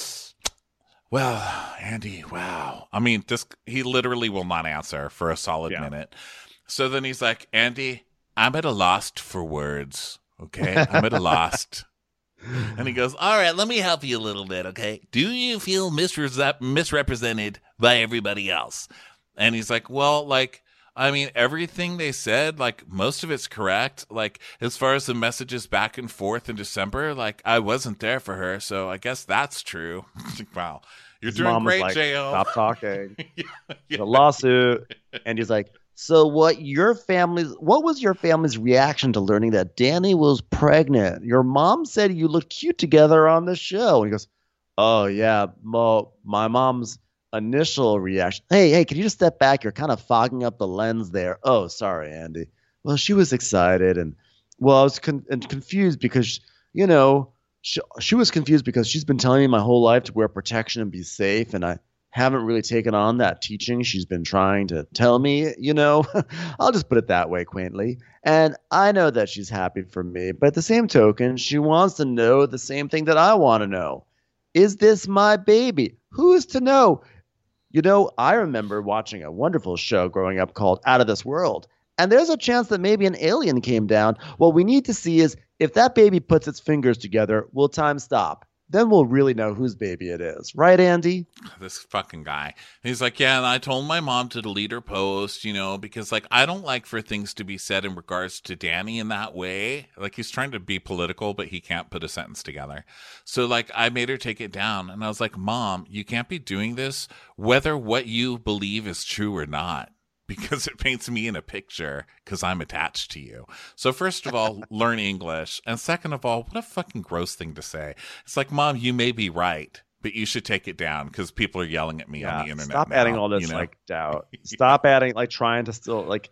well, Andy, wow. I mean, this, he literally will not answer for a solid Yeah. minute. So then he's like, Andy, I'm at a loss for words. Okay. I'm at a loss. And he goes, all right, let me help you a little bit. Okay. Do you feel misre- misrepresented by everybody else? And he's like, well, like, I mean, everything they said, like, most of it's correct. Like, as far as the messages back and forth in December, like, I wasn't there for her, so I guess that's true. Wow. You're His doing mom was great, like, J O. Stop talking. Yeah, The lawsuit. And he's like, so what your family's what was your family's reaction to learning that Danny was pregnant? Your mom said you looked cute together on the show. And he goes, oh yeah, Mo, my mom's initial reaction. Hey, hey, can you just step back? You're kind of fogging up the lens there. Oh, sorry, Andy. Well, she was excited, and well, I was con- and confused because, you know, she, she was confused because she's been telling me my whole life to wear protection and be safe, and I haven't really taken on that teaching she's been trying to tell me, you know. I'll just put it that way, quaintly. And I know that she's happy for me, but at the same token, she wants to know the same thing that I want to know. Is this my baby? Who is to know? You know, I remember watching a wonderful show growing up called Out of This World, and there's a chance that maybe an alien came down. What we need to see is if that baby puts its fingers together, will time stop? Then we'll really know whose baby it is. Right, Andy? This fucking guy. He's like, yeah, and I told my mom to delete her post, you know, because, like, I don't like for things to be said in regards to Danny in that way. Like, he's trying to be political, but he can't put a sentence together. So, like, I made her take it down. And I was like, Mom, you can't be doing this, whether what you believe is true or not, because it paints me in a picture because I'm attached to you. So first of all, learn English. And second of all, what a fucking gross thing to say. It's like, Mom, you may be right, but you should take it down because people are yelling at me on the internet. Stop now, adding all this you know? like doubt. Stop adding like trying to still like.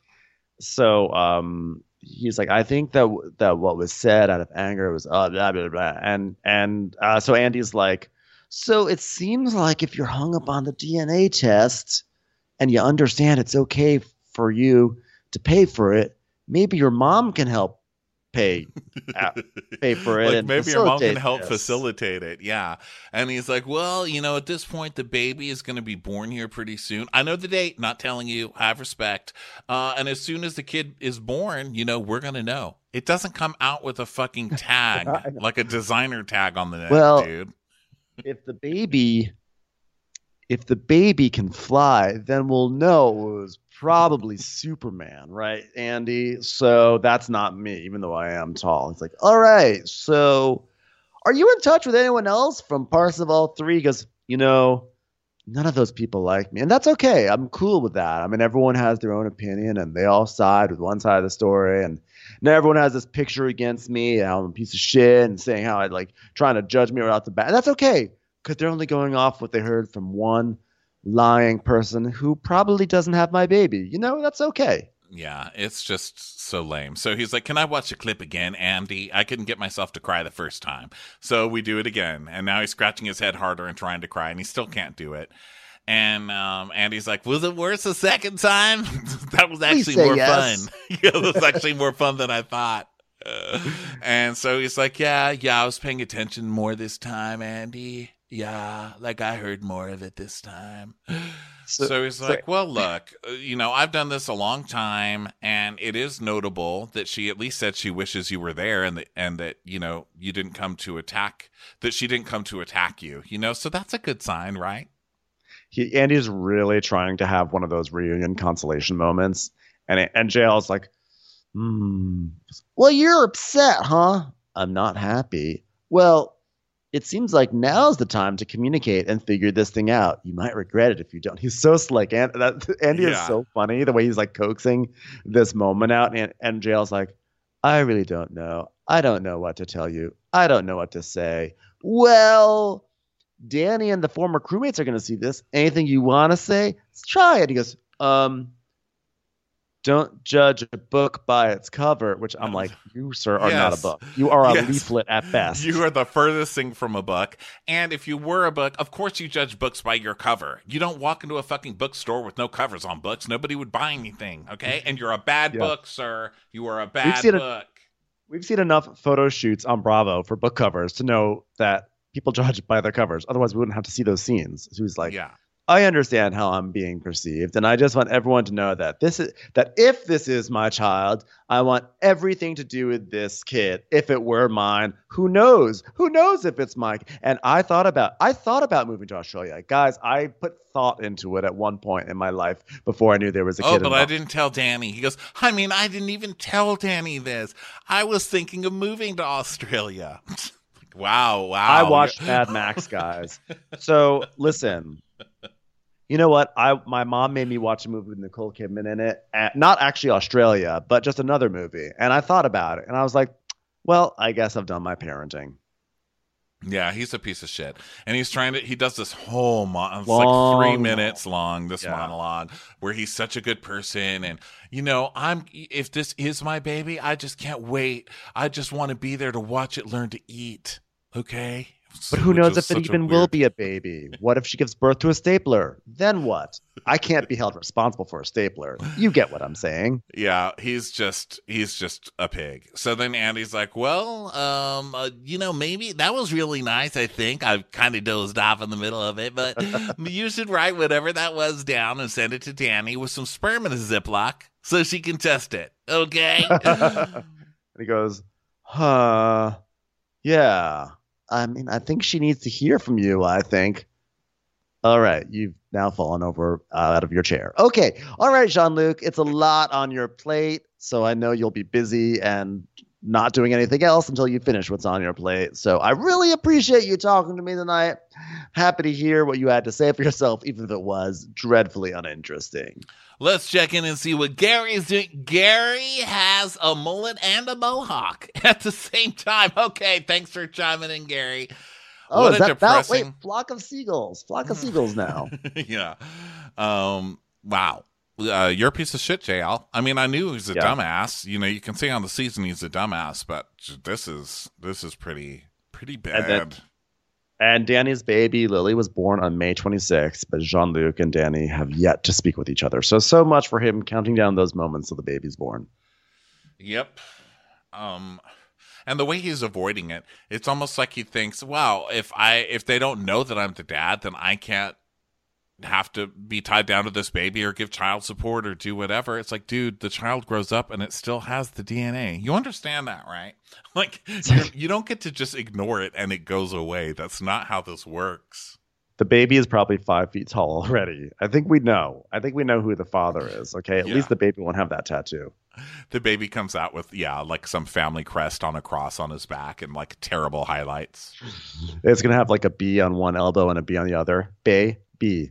So um, he's like, I think that that what was said out of anger was uh, blah blah blah, and and uh, so Andy's like, so it seems like if you're hung up on the D N A test, and you understand it's okay for you to pay for it, maybe your mom can help pay uh, pay for it. Like and maybe your mom can facilitate help this. facilitate it. Yeah. And he's like, well, you know, at this point, the baby is going to be born here pretty soon. I know the date, not telling you, have respect. Uh, and as soon as the kid is born, you know, we're going to know. It doesn't come out with a fucking tag, like a designer tag on the neck, Well, dude. If the baby if the baby can fly, then we'll know it was probably Superman, right, Andy? So that's not me, even though I am tall. It's like, all right, so are you in touch with anyone else from Parsifal three? Because, you know, none of those people like me. And that's okay. I'm cool with that. I mean, everyone has their own opinion and they all side with one side of the story. And now everyone has this picture against me, how I'm a piece of shit and saying how I'd like trying to judge me right off the bat. And that's okay because they're only going off what they heard from one lying person who probably doesn't have my baby. You know, that's okay. Yeah, it's just so lame. So he's like, can I watch the clip again, Andy? I couldn't get myself to cry the first time. So we do it again. And now he's scratching his head harder and trying to cry, and he still can't do it. And um, Andy's like, was it worse the second time? That was actually more yes. fun. Yeah, it was actually more fun than I thought. Uh, and so he's like, yeah, yeah, I was paying attention more this time, Andy. Yeah, like I heard more of it this time. So, so he's like, well, look, you know, I've done this a long time, and it is notable that she at least said she wishes you were there and that, and that, you know, you didn't come to attack, that she didn't come to attack you, you know, so that's a good sign, right? He, Andy's really trying to have one of those reunion consolation moments. And, and J L's like, hmm, well, you're upset, huh? I'm not happy. Well, it seems like now's the time to communicate and figure this thing out. You might regret it if you don't. He's so slick. And that, Andy yeah. is so funny the way he's like coaxing this moment out. And, and J L's like, I really don't know. I don't know what to tell you. I don't know what to say. Well, Danny and the former crewmates are going to see this. Anything you want to say? Let's try it. He goes, um, don't judge a book by its cover, which I'm like, you, sir, are yes. not a book. You are a yes. leaflet at best. You are the furthest thing from a book. And if you were a book, of course you judge books by your cover. You don't walk into a fucking bookstore with no covers on books. Nobody would buy anything, okay? And you're a bad yeah. book, sir. You are a bad we've book. A, we've seen enough photo shoots on Bravo for book covers to know that people judge by their covers. Otherwise, we wouldn't have to see those scenes. So he's like, yeah. I understand how I'm being perceived, and I just want everyone to know that this is that if this is my child, I want everything to do with this kid. If it were mine, who knows? Who knows if it's mine? And I thought about I thought about moving to Australia. Guys, I put thought into it at one point in my life before I knew there was a kid. Oh, but involved. I didn't tell Danny. He goes, I mean, I didn't even tell Danny this. I was thinking of moving to Australia. Wow, wow. I watched Mad Max, guys. So listen. You know what? I my mom made me watch a movie with Nicole Kidman in it. Not actually Australia, but just another movie. And I thought about it. And I was like, well, I guess I've done my parenting. Yeah, he's a piece of shit. And he's trying to, he does this whole, mon- it's like three minutes long, this yeah. monologue, where he's such a good person. And, you know, I'm, if this is my baby, I just can't wait. I just want to be there to watch it learn to eat. Okay? But who knows if it even weird... will be a baby? What if she gives birth to a stapler? Then what? I can't be held responsible for a stapler. You get what I'm saying. Yeah, he's just he's just a pig. So then Andy's like, well, um, uh, you know, maybe that was really nice, I think. I kind of dozed off in the middle of it, but you should write whatever that was down and send it to Danny with some sperm in a Ziploc so she can test it. Okay? And he goes, huh, yeah. I mean, I think she needs to hear from you, I think. All right. You've now fallen over uh, out of your chair. Okay. All right, Jean-Luc. It's a lot on your plate, so I know you'll be busy and not doing anything else until you finish what's on your plate. So I really appreciate you talking to me tonight. Happy to hear what you had to say for yourself, even if it was dreadfully uninteresting. Let's check in and see what Gary's doing. Gary has a mullet and a mohawk at the same time. Okay, thanks for chiming in, Gary. Oh, what is that, depressing... that? Wait, flock of seagulls. Flock of seagulls now. Yeah. Um, wow. Uh, you're a piece of shit, J L. I mean, I knew he was a yeah. dumbass. You know, you can see on the season he's a dumbass, but this is this is pretty pretty bad. And, then, and Danny's baby, Lily, was born on May twenty-sixth, but Jean-Luc and Danny have yet to speak with each other. So, so much for him counting down those moments till the baby's born. Yep. Um, and the way he's avoiding it, it's almost like he thinks, wow, if I if they don't know that I'm the dad, then I can't have to be tied down to this baby or give child support or do whatever. It's like, dude, the child grows up and it still has the D N A. You understand that, right? Like, you're, you don't get to just ignore it and it goes away. That's not how this works. The baby is probably five feet tall already. I think we know. I think we know who the father is, okay? At yeah. least the baby won't have that tattoo. The baby comes out with, yeah, like some family crest on a cross on his back and like terrible highlights. It's going to have like a B on one elbow and a B on the other. Baby.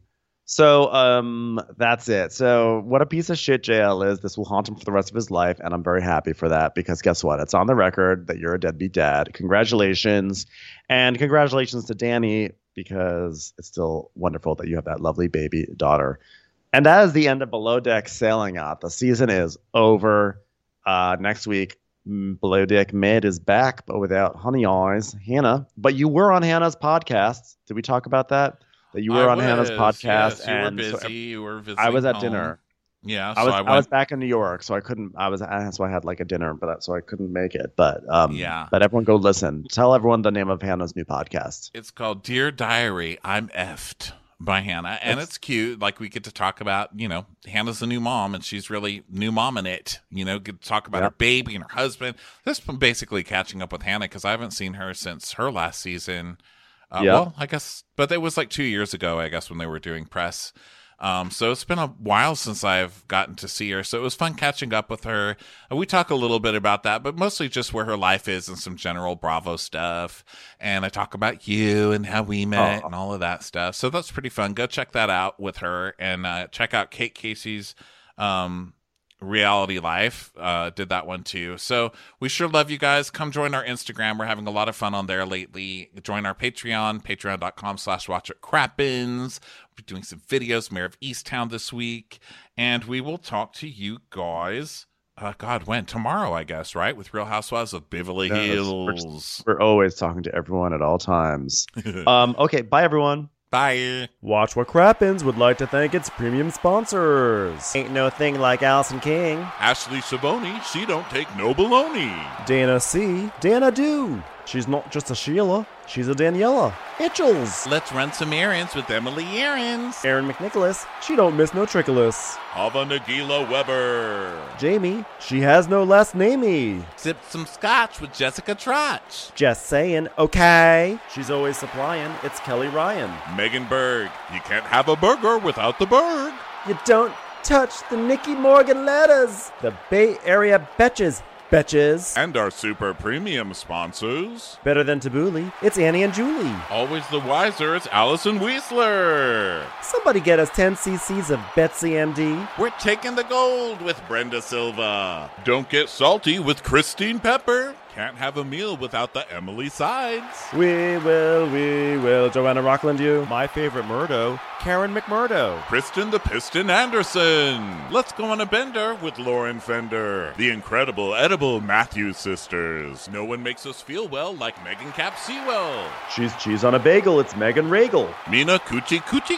So um, that's it. So what a piece of shit J L is. This will haunt him for the rest of his life, and I'm very happy for that because guess what? It's on the record that you're a deadbeat dad. Congratulations, and congratulations to Danny because it's still wonderful that you have that lovely baby daughter. And that is the end of Below Deck Sailing Yacht. The season is over. Uh, next week, Below Deck Mid is back, but without Honey Eyes, Hannah. But you were on Hannah's podcast. Did we talk about that? That you were I on was, Hannah's podcast, yes, you and were busy. so you were visiting. I was at home. dinner. Yeah, so I was I, I, went, was back in New York, so I couldn't. I was so I had like a dinner, but so I couldn't make it. But um, Yeah. But everyone go listen. Tell everyone the name of Hannah's new podcast. It's called Dear Diary, I'm Effed by Hannah, and That's- it's cute. Like we get to talk about, you know, Hannah's a new mom, and she's really new mom in it. You know, get to talk about Yep. her baby and her husband. This is basically catching up with Hannah because I haven't seen her since her last season. Uh, Yep. Well, I guess, but it was like two years ago, I guess, when they were doing press. Um, so it's been a while since I've gotten to see her. So it was fun catching up with her. And we talk a little bit about that, but mostly just where her life is and some general Bravo stuff. And I talk about you and how we met Aw. and all of that stuff. So that's pretty fun. Go check that out with her and uh, check out Kate Casey's um, Reality Life. Uh, did that one too. So we sure love you guys. Come join our Instagram. We're having a lot of fun on there lately. Join our Patreon, patreon.com slash watch it crappins. We're doing some videos, Mayor of Easttown this week. And we will talk to you guys. Uh, God, when? Tomorrow, I guess, right? With Real Housewives of Beverly Yes, Hills. We're always talking to everyone at all times. um, okay, bye everyone. Bye. Watch What Crappens would like to thank its premium sponsors. Ain't no thing like Allison King. Ashley Savoni, she don't take no baloney. Dana C. Dana Do. She's not just a Sheila, she's a Daniela. Itchels. Let's run some errands with Emily Errands. Aaron McNicholas. She don't miss no trickolas. Hava Nagila Weber. Jamie. She has no last namey. Sip some scotch with Jessica Trotch. Just saying, okay. She's always supplying. It's Kelly Ryan. Megan Berg. You can't have a burger without the Berg. You don't touch the Nikki Morgan letters. The Bay Area Betches. Betches. And our super premium sponsors. Better than Tabbouleh, it's Annie and Julie. Always the wiser, it's Allison Weisler. Somebody get us ten cc's of Betsy M D. We're taking the gold with Brenda Silva. Don't get salty with Christine Pepper. Can't have a meal without the Emily Sides. We will, we will. Joanna Rockland, you. My favorite Murdo, Karen McMurdo. Kristen the Piston Anderson. Let's go on a bender with Lauren Fender. The incredible edible Matthews sisters. No one makes us feel well like Megan Cap Sewell. She's cheese on a bagel. It's Megan Regal. Mina Coochie Coochie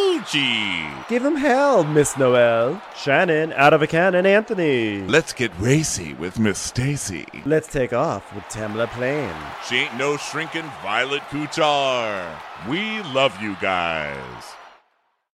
Coochie. Give him hell, Miss Noel. Shannon, out of a cannon, Anthony. Let's get racy with Miss Stacy. Let's take off with Tamla Plain. She ain't no shrinking Violet Kuchar. We love you guys.